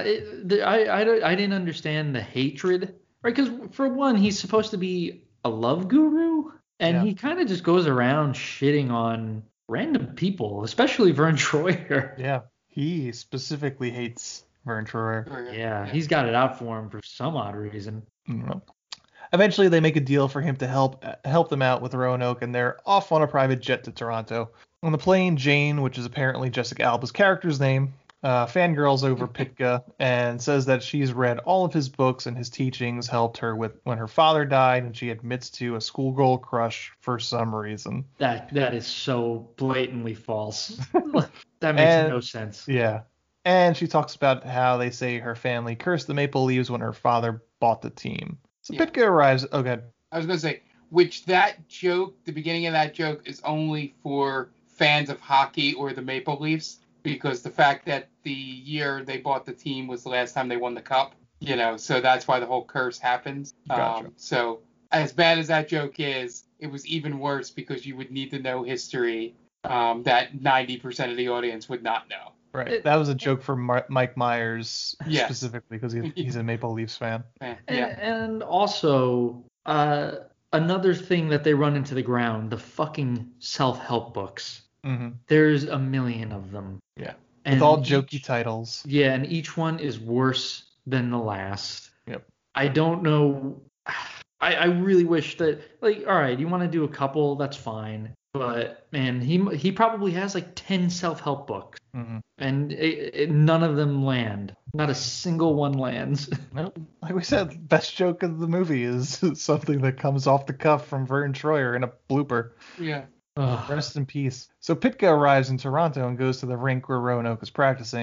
Speaker 11: I didn't understand the hatred, right? Because for one, he's supposed to be a love guru, and he kind of just goes around shitting on random people, especially Vern Troyer.
Speaker 10: Yeah, he specifically hates Vern Troyer.
Speaker 11: Yeah, he's got it out for him for some odd reason.
Speaker 10: Mm-hmm. Eventually, they make a deal for him to help them out with Roanoke, and they're off on a private jet to Toronto. On the plane, Jane, which is apparently Jessica Alba's character's name, fangirls over Pitka and says that she's read all of his books and his teachings helped her with when her father died, and she admits to a schoolgirl crush for some reason.
Speaker 11: That is so blatantly false. That makes no sense.
Speaker 10: Yeah. And she talks about how they say her family cursed the Maple Leafs when her father bought the team. So Pitka arrives. Oh, God.
Speaker 12: I was going to say, which that joke, the beginning of that joke is only for fans of hockey or the Maple Leafs, because the fact that the year they bought the team was the last time they won the cup, so that's why the whole curse happens.
Speaker 10: Gotcha.
Speaker 12: So as bad as that joke is, it was even worse because you would need to know history that 90% of the audience would not know.
Speaker 10: Right. That was a joke for Mike Myers specifically because he's a Maple Leafs fan.
Speaker 11: And also, another thing that they run into the ground, the fucking self-help books.
Speaker 10: Mm-hmm.
Speaker 11: There's a million of them.
Speaker 10: Yeah. With all jokey titles.
Speaker 11: Yeah, and each one is worse than the last.
Speaker 10: Yep.
Speaker 11: I don't know. I really wish that, like, all right, you want to do a couple, that's fine. But, man, he probably has like 10 self-help books.
Speaker 10: Mm-hmm.
Speaker 11: And none of them land. Not a single one lands.
Speaker 10: Nope. Like we said, best joke of the movie is something that comes off the cuff from Vern Troyer in a blooper.
Speaker 12: Yeah.
Speaker 10: Rest in peace. So Pitka arrives in Toronto and goes to the rink where Roanoke is practicing.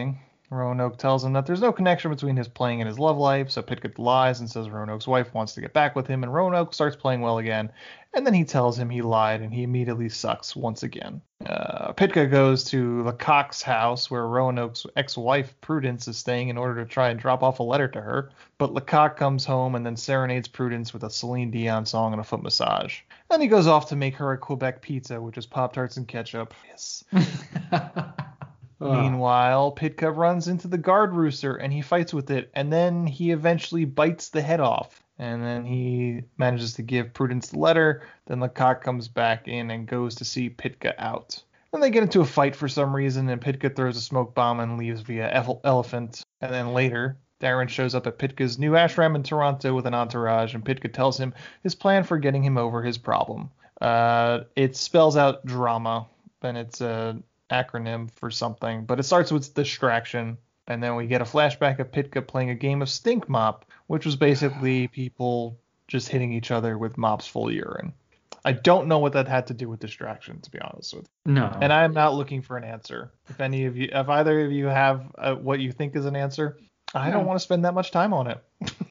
Speaker 10: Roanoke tells him that there's no connection between his playing and his love life, so Pitka lies and says Roanoke's wife wants to get back with him, and Roanoke starts playing well again, and then he tells him he lied, and he immediately sucks once again. Pitka goes to Lecoq's house, where Roanoke's ex-wife Prudence is staying, in order to try and drop off a letter to her, but Lecoq comes home and then serenades Prudence with a Celine Dion song and a foot massage. Then he goes off to make her a Quebec pizza, which is Pop-Tarts and ketchup. Yes. Meanwhile, Pitka runs into the guard rooster and he fights with it, and then he eventually bites the head off. And then he manages to give Prudence the letter. Then Lecoq comes back in and goes to see Pitka out. Then they get into a fight for some reason, and Pitka throws a smoke bomb and leaves via elephant. And then later, Darren shows up at Pitka's new ashram in Toronto with an entourage, and Pitka tells him his plan for getting him over his problem. It spells out drama, and it's a acronym for something, but it starts with distraction, and then we get a flashback of Pitka playing a game of stink mop, which was basically people just hitting each other with mops full of urine. I don't know what that had to do with distraction, to be honest with you.
Speaker 11: No.
Speaker 10: And I'm not looking for an answer. If either of you have what you think is an answer, I don't want to spend that much time on it.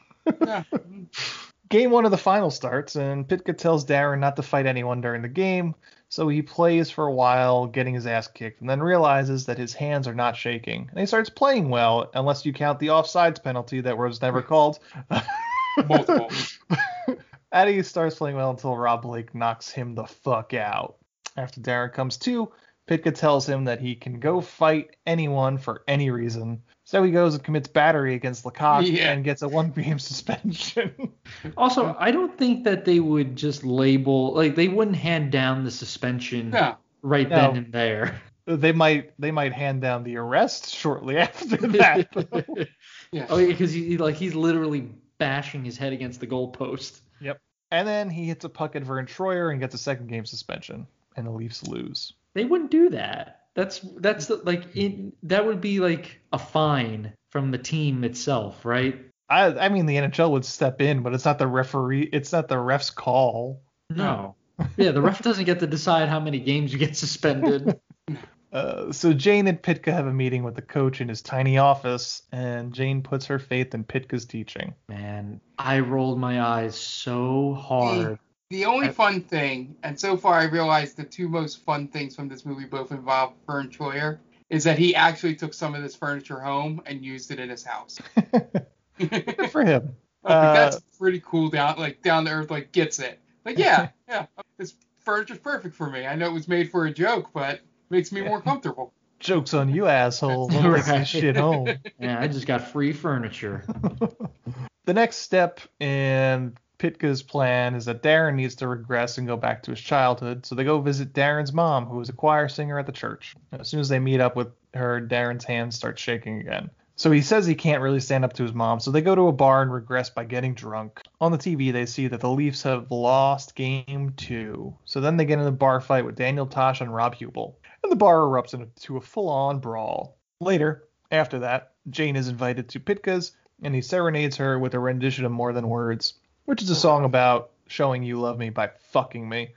Speaker 10: Game 1 of the final starts, and Pitka tells Darren not to fight anyone during the game, so he plays for a while, getting his ass kicked, and then realizes that his hands are not shaking. And he starts playing well, unless you count the offsides penalty that was never called.
Speaker 12: Multiple.
Speaker 10: Addy starts playing well until Rob Blake knocks him the fuck out. After Darren comes to, Pitka tells him that he can go fight anyone for any reason. So he goes and commits battery against Lecoq and gets a 1-game suspension.
Speaker 11: Also, I don't think that they would just label, like, they wouldn't hand down the suspension then and there.
Speaker 10: They might hand down the arrest shortly after that.
Speaker 11: Oh, because he's literally bashing his head against the goalpost.
Speaker 10: Yep. And then he hits a puck at Vern Troyer and gets a 2nd-game suspension, and the Leafs lose.
Speaker 11: They wouldn't do that. That would be like a fine from the team itself, right?
Speaker 10: I mean, the NHL would step in, but it's not the referee. It's not the ref's call.
Speaker 11: No. Yeah, the ref doesn't get to decide how many games you get suspended.
Speaker 10: So Jane and Pitka have a meeting with the coach in his tiny office, and Jane puts her faith in Pitka's teaching.
Speaker 11: Man, I rolled my eyes so hard.
Speaker 12: The only fun thing, and so far I realized the two most fun things from this movie both involve Vern Troyer, is that he actually took some of this furniture home and used it in his house.
Speaker 10: Good for him.
Speaker 12: That's pretty cool, down to earth, gets it. Yeah, this furniture's perfect for me. I know it was made for a joke, but makes me more comfortable.
Speaker 10: Joke's on you, asshole. Don't take this shit home.
Speaker 11: Yeah, I just got free furniture.
Speaker 10: The next step in Pitka's plan is that Darren needs to regress and go back to his childhood, so they go visit Darren's mom, who is a choir singer at the church. As soon as they meet up with her, Darren's hands start shaking again. So he says he can't really stand up to his mom, so they go to a bar and regress by getting drunk. On the TV, they see that the Leafs have lost Game 2, so then they get in a bar fight with Daniel Tosh and Rob Hubel, and the bar erupts into a full-on brawl. Later, after that, Jane is invited to Pitka's, and he serenades her with a rendition of More Than Words, which is a song about showing you love me by fucking me.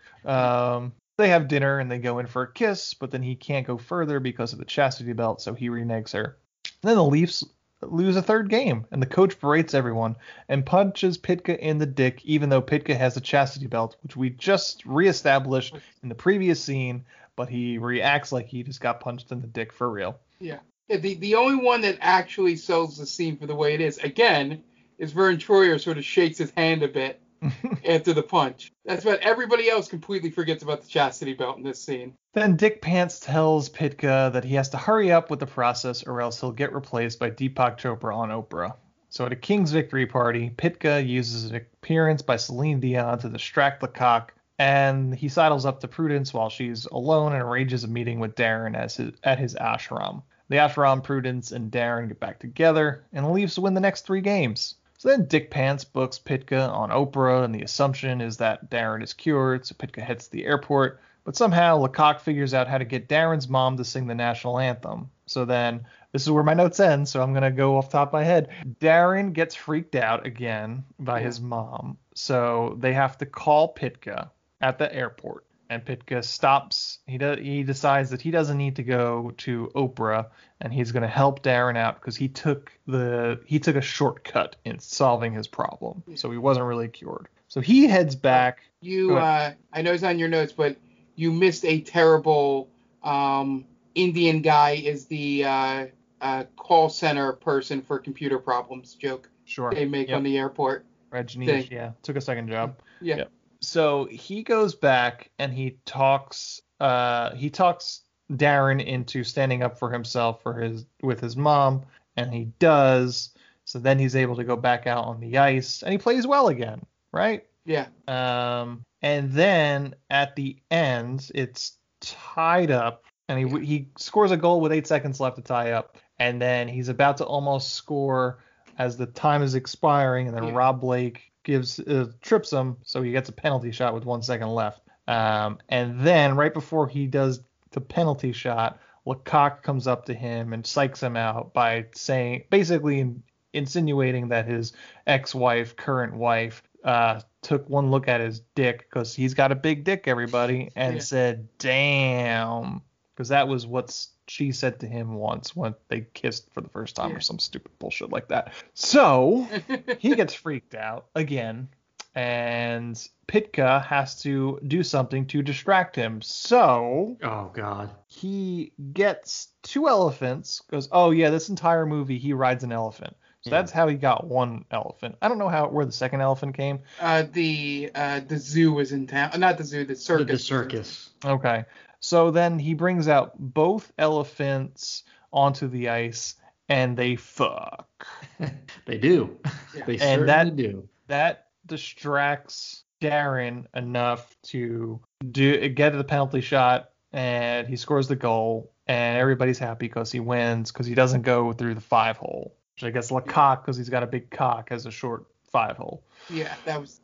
Speaker 10: They have dinner and they go in for a kiss, but then he can't go further because of the chastity belt, so he reneges her. And then the Leafs lose a 3rd game, and the coach berates everyone and punches Pitka in the dick, even though Pitka has a chastity belt, which we just reestablished in the previous scene, but he reacts like he just got punched in the dick for real.
Speaker 12: Yeah. The only one that actually sells the scene for the way it is, again, is Vern Troyer sort of shakes his hand a bit after the punch. That's about everybody else completely forgets about the chastity belt in this scene.
Speaker 10: Then Dick Pants tells Pitka that he has to hurry up with the process or else he'll get replaced by Deepak Chopra on Oprah. So at a King's victory party, Pitka uses an appearance by Celine Dion to distract Lecoq, and he sidles up to Prudence while she's alone and arranges a meeting with Darren at his ashram. The ashram, Prudence, and Darren get back together, and the Leafs win the next 3 games. So then Dick Pants books Pitka on Oprah, and the assumption is that Darren is cured, so Pitka heads to the airport. But somehow Lecoq figures out how to get Darren's mom to sing the national anthem. So then, this is where my notes end, so I'm going to go off the top of my head. Darren gets freaked out again by his mom, so they have to call Pitka at the airport. And Pitka stops. He decides that he doesn't need to go to Oprah, and he's going to help Darren out because he took a shortcut in solving his problem, so he wasn't really cured. So he heads back.
Speaker 12: I know it's on your notes, but you missed a terrible Indian guy is the call center person for computer problems joke.
Speaker 10: Sure.
Speaker 12: They make on the airport.
Speaker 10: Rajneesh, yeah, took a second job.
Speaker 12: Yeah.
Speaker 10: Yep. So he goes back and he talks Darren into standing up for himself with his mom, and he does. So then he's able to go back out on the ice, and he plays well again, right?
Speaker 12: Yeah.
Speaker 10: And then at the end, it's tied up, and he scores a goal with 8 seconds left to tie up, and then he's about to almost score as the time is expiring, and then Rob Blake trips him, so he gets a penalty shot with 1 second left. And then right before he does the penalty shot, Lecoq comes up to him and psychs him out by saying, basically insinuating that his ex-wife, current wife, took one look at his dick, because he's got a big dick, everybody, and said, damn, because that was what she said to him once when they kissed for the first time or some stupid bullshit like that. So he gets freaked out again, and Pitka has to do something to distract him. So
Speaker 11: oh god,
Speaker 10: he gets 2 elephants, goes, oh yeah, this entire movie he rides an elephant. So that's how he got 1 elephant. I don't know where the second elephant came.
Speaker 12: The zoo was in town. Not the zoo, the circus.
Speaker 11: The circus.
Speaker 10: Okay. So then he brings out both elephants onto the ice, and they fuck.
Speaker 11: They do. Yeah. They certainly do.
Speaker 10: That distracts Darren enough to get the penalty shot, and he scores the goal, and everybody's happy because he wins, because he doesn't go through the 5-hole. Which I guess Lecoq, because he's got a big cock, has a short 5-hole.
Speaker 12: Yeah, that was...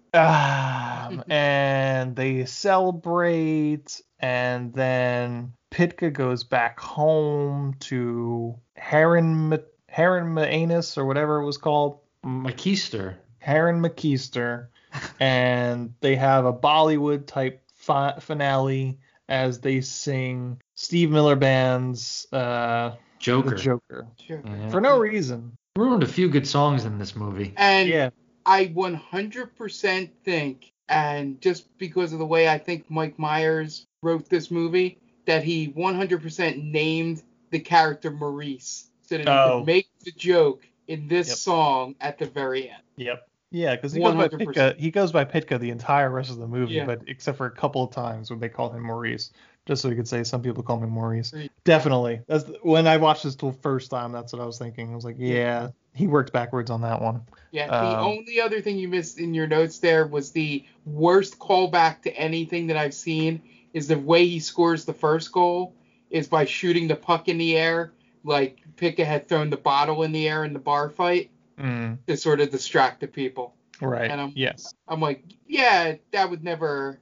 Speaker 10: and they celebrate, and then Pitka goes back home to Heron Maanus, or whatever it was called.
Speaker 11: McKeister.
Speaker 10: Heron McKeister. And they have a Bollywood type finale as they sing Steve Miller Band's
Speaker 11: Joker.
Speaker 10: The Joker.
Speaker 12: Sure.
Speaker 11: Yeah.
Speaker 10: For no reason.
Speaker 11: Ruined a few good songs in this movie.
Speaker 12: And I 100% think, and just because of the way I think Mike Myers wrote this movie, that he 100% named the character Maurice so that he could make the joke in this song at the very end.
Speaker 10: Yep. Yeah, because he goes by Pitka the entire rest of the movie, but except for a couple of times when they call him Maurice, just so he could say some people call me Maurice. Right. Definitely. When I watched this the first time, that's what I was thinking. I was like, yeah, he worked backwards on that one.
Speaker 12: Yeah, the only other thing you missed in your notes there was the worst callback to anything that I've seen is the way he scores the first goal is by shooting the puck in the air, like Pitka had thrown the bottle in the air in the bar fight to sort of distract the people.
Speaker 10: Right.
Speaker 12: And I'm like, yeah, that would never,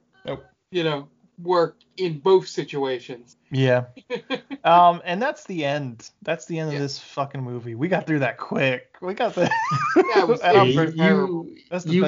Speaker 12: work in both situations.
Speaker 10: Yeah. And that's the end. That's the end of this fucking movie. We got through that quick. We got the.
Speaker 12: That was
Speaker 11: you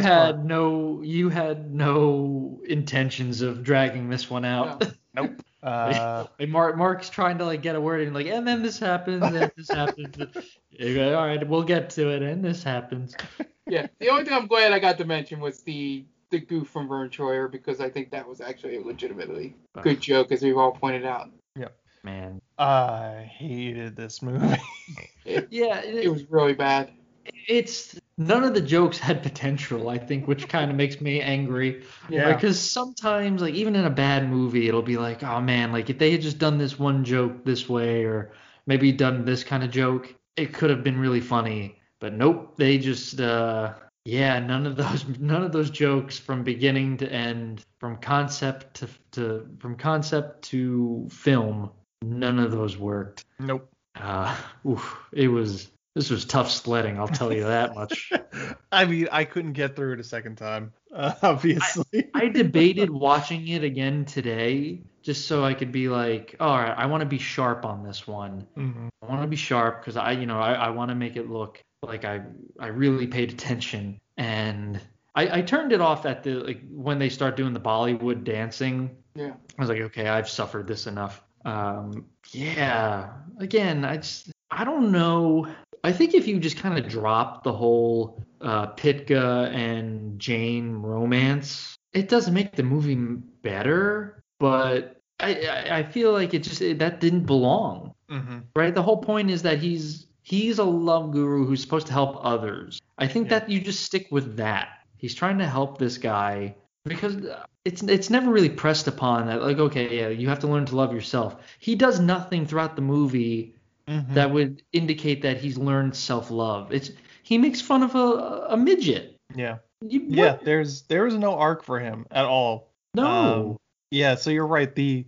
Speaker 11: had no intentions of dragging this one out.
Speaker 10: No. Nope.
Speaker 11: Mark's trying to get a word in, and then this happens, and this happens. All right, we'll get to it, and this happens.
Speaker 12: Yeah. The only thing I'm glad I got to mention was the goof from Vern Troyer, because I think that was actually a legitimately good joke, as we've all pointed out.
Speaker 10: Yep.
Speaker 11: Man.
Speaker 10: I hated this movie.
Speaker 12: It was really bad.
Speaker 11: It's none of the jokes had potential, I think, which kind of makes me angry.
Speaker 10: Yeah.
Speaker 11: Because sometimes, even in a bad movie, it'll be like, oh man, if they had just done this one joke this way, or maybe done this kind of joke, it could have been really funny. But nope, they just none of those jokes from beginning to end, from concept to film, none of those worked.
Speaker 10: Nope.
Speaker 11: This was tough sledding, I'll tell you that much.
Speaker 10: I mean, I couldn't get through it a second time, obviously.
Speaker 11: I debated watching it again today just so I could be like, all right, I want to be sharp on this one.
Speaker 10: Mm-hmm.
Speaker 11: I want to be sharp because I want to make it look like I really paid attention. And I turned it off at when they start doing the Bollywood dancing
Speaker 12: Yeah.
Speaker 11: I was like, okay, I've suffered this enough. Yeah. Again, I don't know. I think if you just kind of drop the whole Pitka and Jane romance, it doesn't make the movie better, but I feel like that didn't belong.
Speaker 10: Mm-hmm.
Speaker 11: Right? The whole point is that he's a love guru who's supposed to help others. I think that you just stick with that. He's trying to help this guy because it's never really pressed upon that, like, okay, yeah, you have to learn to love yourself. He does nothing throughout the movie that would indicate that he's learned self-love. He makes fun of a midget.
Speaker 10: Yeah. There was no arc for him at all.
Speaker 11: No.
Speaker 10: Yeah, so you're right. The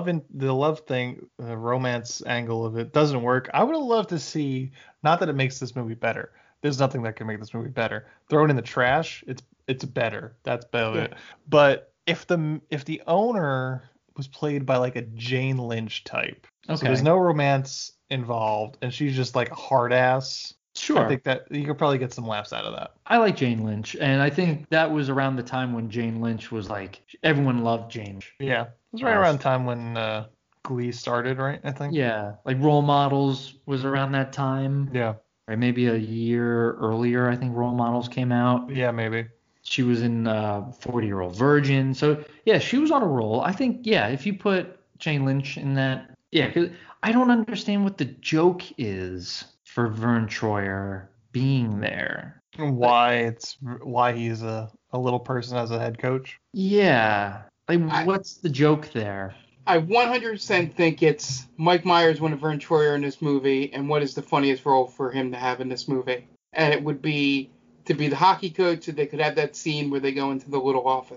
Speaker 10: love thing, the romance angle of it doesn't work. I would have loved to see, not that it makes this movie better. There's nothing that can make this movie better. Throw it in the trash, it's better. That's about it. But if the owner was played by like a Jane Lynch type, so there's no romance involved, and she's just like a hard ass.
Speaker 11: Sure.
Speaker 10: I think that you could probably get some laughs out of that.
Speaker 11: I like Jane Lynch, and I think that was around the time when Jane Lynch was like, everyone loved Jane.
Speaker 10: Yeah, it was right around the time when Glee started, right? I think.
Speaker 11: Yeah, like Role Models was around that time.
Speaker 10: Yeah.
Speaker 11: Right, maybe a year earlier, I think Role Models came out.
Speaker 10: Yeah, maybe.
Speaker 11: She was in 40-Year-Old Virgin. So, yeah, she was on a roll. I think, yeah, if you put Jane Lynch in that, yeah, because I don't understand what the joke is for Vern Troyer being there.
Speaker 10: Why he's a little person as a head coach?
Speaker 11: Yeah. Like, what's the joke there?
Speaker 12: I 100% think it's Mike Myers one of Vern Troyer in this movie, and what is the funniest role for him to have in this movie? And it would be to be the hockey coach, so they could have that scene where they go into the little office.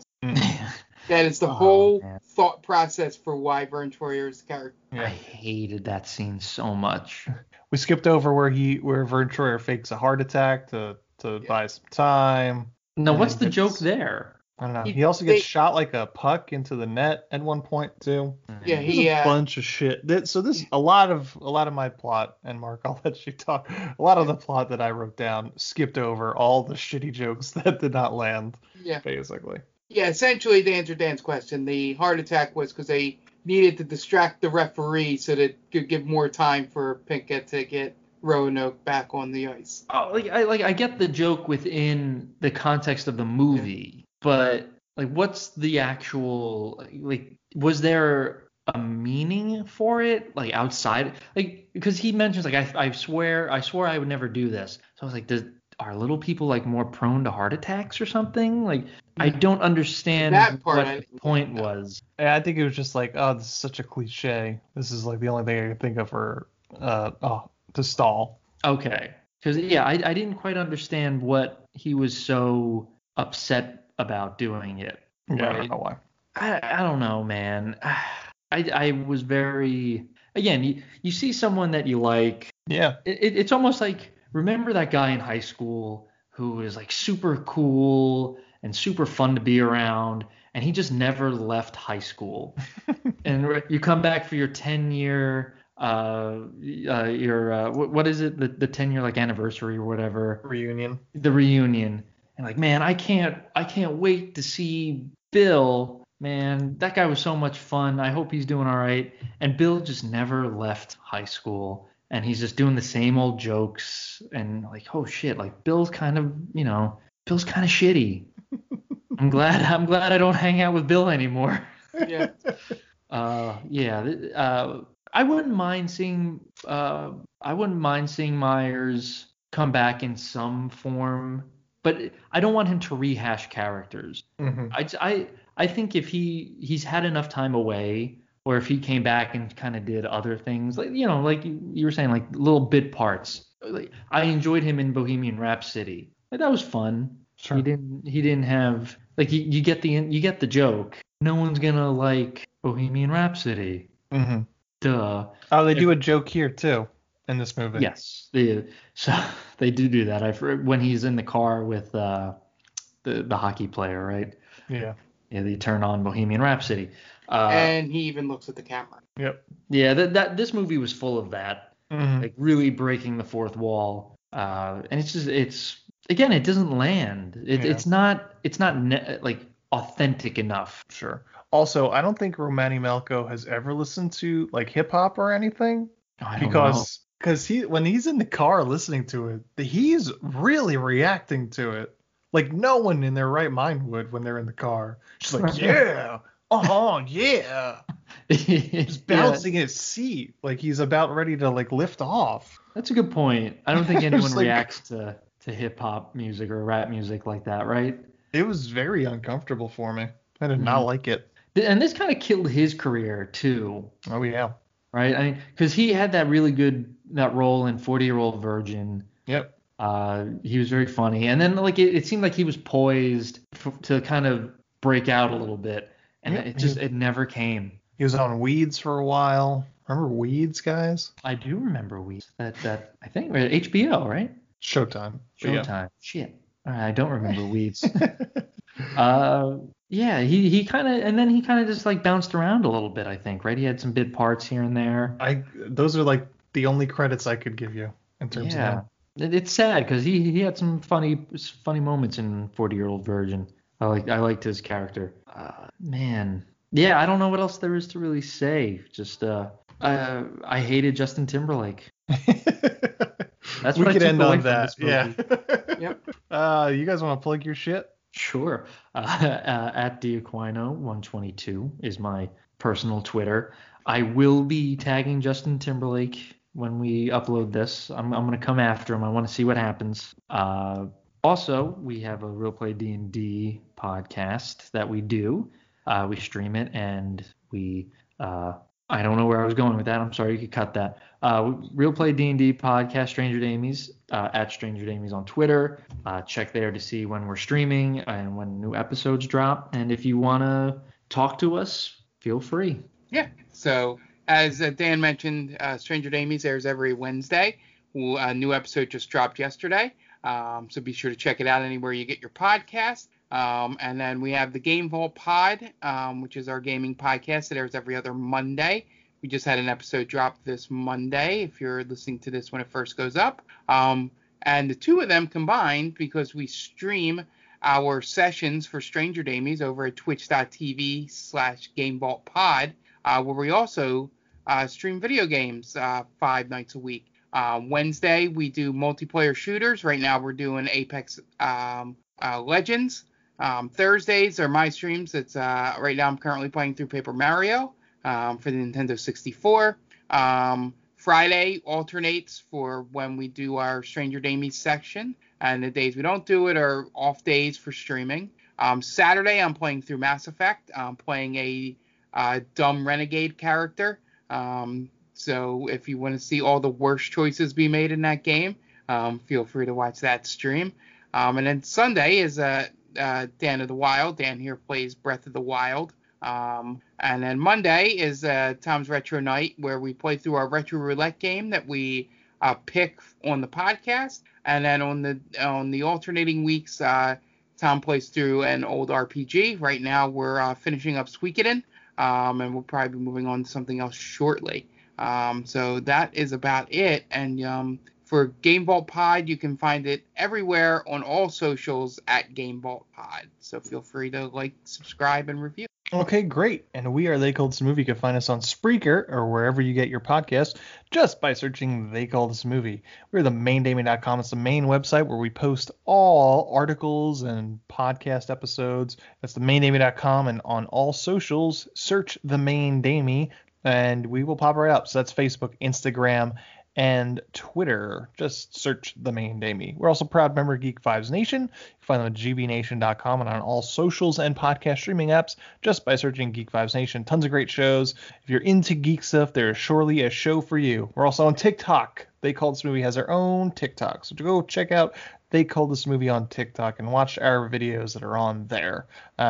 Speaker 12: That is the whole thought process for why Vern Troyer is the character.
Speaker 11: I hated that scene so much.
Speaker 10: We skipped over where Vern Troyer fakes a heart attack to buy some time.
Speaker 11: No, what's the joke there?
Speaker 10: I don't know. He also gets shot like a puck into the net at one point too.
Speaker 12: Yeah,
Speaker 10: a bunch of shit. So this a lot of my plot, and Mark, I'll let you talk. A lot of the plot that I wrote down skipped over all the shitty jokes that did not land.
Speaker 12: Yeah,
Speaker 10: basically.
Speaker 12: Yeah, essentially to answer Dan's question, the heart attack was because they needed to distract the referee so that it could give more time for Pinkett to get Roanoke back on the ice.
Speaker 11: Oh, I get the joke within the context of the movie. But, like, what's the actual, like, was there a meaning for it, like, outside? Like, because he mentions, like, I swore I would never do this. So I was like, are little people, like, more prone to heart attacks or something? Like, I don't understand what the point was.
Speaker 10: Yeah, I think it was just like, oh, this is such a cliche. This is, like, the only thing I can think of for, to stall.
Speaker 11: Okay. Because, yeah, I didn't quite understand what he was so upset about doing it.
Speaker 10: Yeah, right? I don't know why.
Speaker 11: I don't know, man. I was very, again, you see someone that you like.
Speaker 10: Yeah.
Speaker 11: It's almost like, remember that guy in high school who is like super cool and super fun to be around, and he just never left high school. And you come back for your 10-year what is it, the 10-year like anniversary or whatever, the reunion. And like, man, I can't wait to see Bill. Man, that guy was so much fun. I hope he's doing all right. And Bill just never left high school, and he's just doing the same old jokes. And like, oh shit, like Bill's kind of shitty. I'm glad I don't hang out with Bill anymore.
Speaker 12: Yeah.
Speaker 11: I wouldn't mind seeing Myers come back in some form. But I don't want him to rehash characters.
Speaker 10: Mm-hmm.
Speaker 11: I think if he's had enough time away, or if he came back and kind of did other things, like, you know, like you were saying, like little bit parts. Like, I enjoyed him in Bohemian Rhapsody. Like, that was fun.
Speaker 10: Sure.
Speaker 11: He didn't have, like, you get the joke. No one's gonna like Bohemian Rhapsody.
Speaker 10: Mm-hmm.
Speaker 11: Duh.
Speaker 10: Oh, they do a joke here too. In this movie.
Speaker 11: Yes, they do that. When he's in the car with the hockey player, right?
Speaker 10: Yeah.
Speaker 11: Yeah, they turn on Bohemian Rhapsody.
Speaker 12: And he even looks at the camera.
Speaker 10: Yep.
Speaker 11: Yeah, this movie was full of that, like really breaking the fourth wall. And it's again, it doesn't land. It's not like authentic enough.
Speaker 10: Sure. Also, I don't think Romani Malco has ever listened to like hip hop or anything.
Speaker 11: I don't know.
Speaker 10: Because when he's in the car listening to it, he's really reacting to it. Like no one in their right mind would when they're in the car. Just like, yeah, yeah. Just bouncing in his seat like he's about ready to like lift off.
Speaker 11: That's a good point. I don't think anyone reacts to hip hop music or rap music like that, right?
Speaker 10: It was very uncomfortable for me. I did not like it.
Speaker 11: And this kind of killed his career too.
Speaker 10: Oh yeah.
Speaker 11: Right? I mean, because he had that role in 40-Year-Old Virgin.
Speaker 10: Yep.
Speaker 11: He was very funny. And then like it seemed like he was poised to kind of break out a little bit. And it never came.
Speaker 10: He was on Weeds for a while. Remember Weeds, guys?
Speaker 11: I do remember Weeds. That I think HBO, right?
Speaker 10: Showtime.
Speaker 11: Yeah. Shit. I don't remember Weeds. Yeah, he kind of just like bounced around a little bit, I think, right? He had some bit parts here and there.
Speaker 10: Those are like the only credits I could give you in terms of that.
Speaker 11: It's sad because he had some funny moments in 40-Year-Old Virgin. I liked his character. Man. Yeah, I don't know what else there is to really say. Just I hated Justin Timberlake. That's
Speaker 10: we
Speaker 11: what
Speaker 10: could
Speaker 11: I took
Speaker 10: end
Speaker 11: away
Speaker 10: on
Speaker 11: from
Speaker 10: that.
Speaker 11: this movie.
Speaker 10: Yep. You guys want to plug your shit?
Speaker 11: Sure. At DiAquino122 is my personal Twitter. I will be tagging Justin Timberlake when we upload this. I'm going to come after him. I want to see what happens. Also, we have a Real Play D&D podcast that we do. We stream it and we I don't know where I was going with that. I'm sorry, you could cut that. Real Play D&D podcast, Stranger Damies, at Stranger Damies on Twitter. Check there to see when we're streaming and when new episodes drop. And if you want to talk to us, feel free.
Speaker 12: Yeah. So as Dan mentioned, Stranger Damies airs every Wednesday. A new episode just dropped yesterday. So be sure to check it out anywhere you get your podcast. And then we have the Game Vault Pod, which is our gaming podcast that airs every other Monday. We just had an episode drop this Monday, if you're listening to this when it first goes up. And the two of them combined, because we stream our sessions for Stranger Damies over at twitch.tv/GameVaultPod, where we also stream video games 5 nights a week. Wednesday, we do multiplayer shooters. Right now, we're doing Apex Legends. Thursdays are my streams. It's right now I'm currently playing through Paper Mario for the Nintendo 64. Friday alternates for when we do our Stranger Damies section, and the days we don't do it are off days for streaming. Saturday I'm playing through Mass Effect. I'm playing a dumb renegade character. So if you want to see all the worst choices be made in that game, feel free to watch that stream. And then Sunday is Dan of the Wild. Dan here plays Breath of the Wild. And then Monday is Tom's Retro Night, where we play through our Retro Roulette game that we pick on the podcast. And then on the alternating weeks, Tom plays through an old RPG. Right now we're finishing up Suikoden, and we'll probably be moving on to something else shortly. So that is about it. And for Game Vault Pod, you can find it everywhere on all socials at Game Vault Pod. So feel free to like, subscribe, and review.
Speaker 10: Okay, great. And we are They Called This Movie. You can find us on Spreaker or wherever you get your podcast just by searching They Called This Movie. We're themaindaming.com. It's the main website where we post all articles and podcast episodes. That's themaindaming.com. And on all socials, search The Main Damie and we will pop right up. So that's Facebook, Instagram, and Twitter. Just search The Main Damie. We're also a proud member of Geek Vibes Nation. You can find them at gbnation.com and on all socials and podcast streaming apps just by searching Geek Vibes Nation. Tons of great shows. If you're into geek stuff, there is surely a show for you. We're also on TikTok. They Called This Movie has their own TikTok. So to go check out They Called This Movie on TikTok and watch our videos that are on there.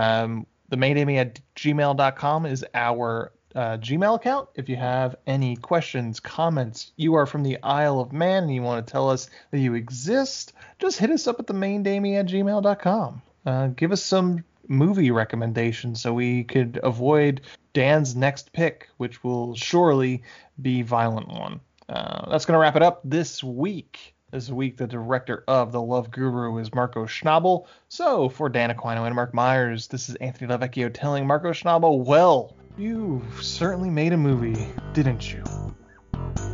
Speaker 10: themaindamie@gmail.com is our Gmail account. If you have any questions, comments, you are from the Isle of Man and you want to tell us that you exist, just hit us up at themaindamie@gmail.com. Give us some movie recommendations so we could avoid Dan's next pick, which will surely be Violent One. That's going to wrap it up this week. This week, the director of The Love Guru is Marco Schnabel. So, for Dan Aquino and Mark Myers, this is Anthony LaVecchio telling Marco Schnabel, well, you certainly made a movie, didn't you?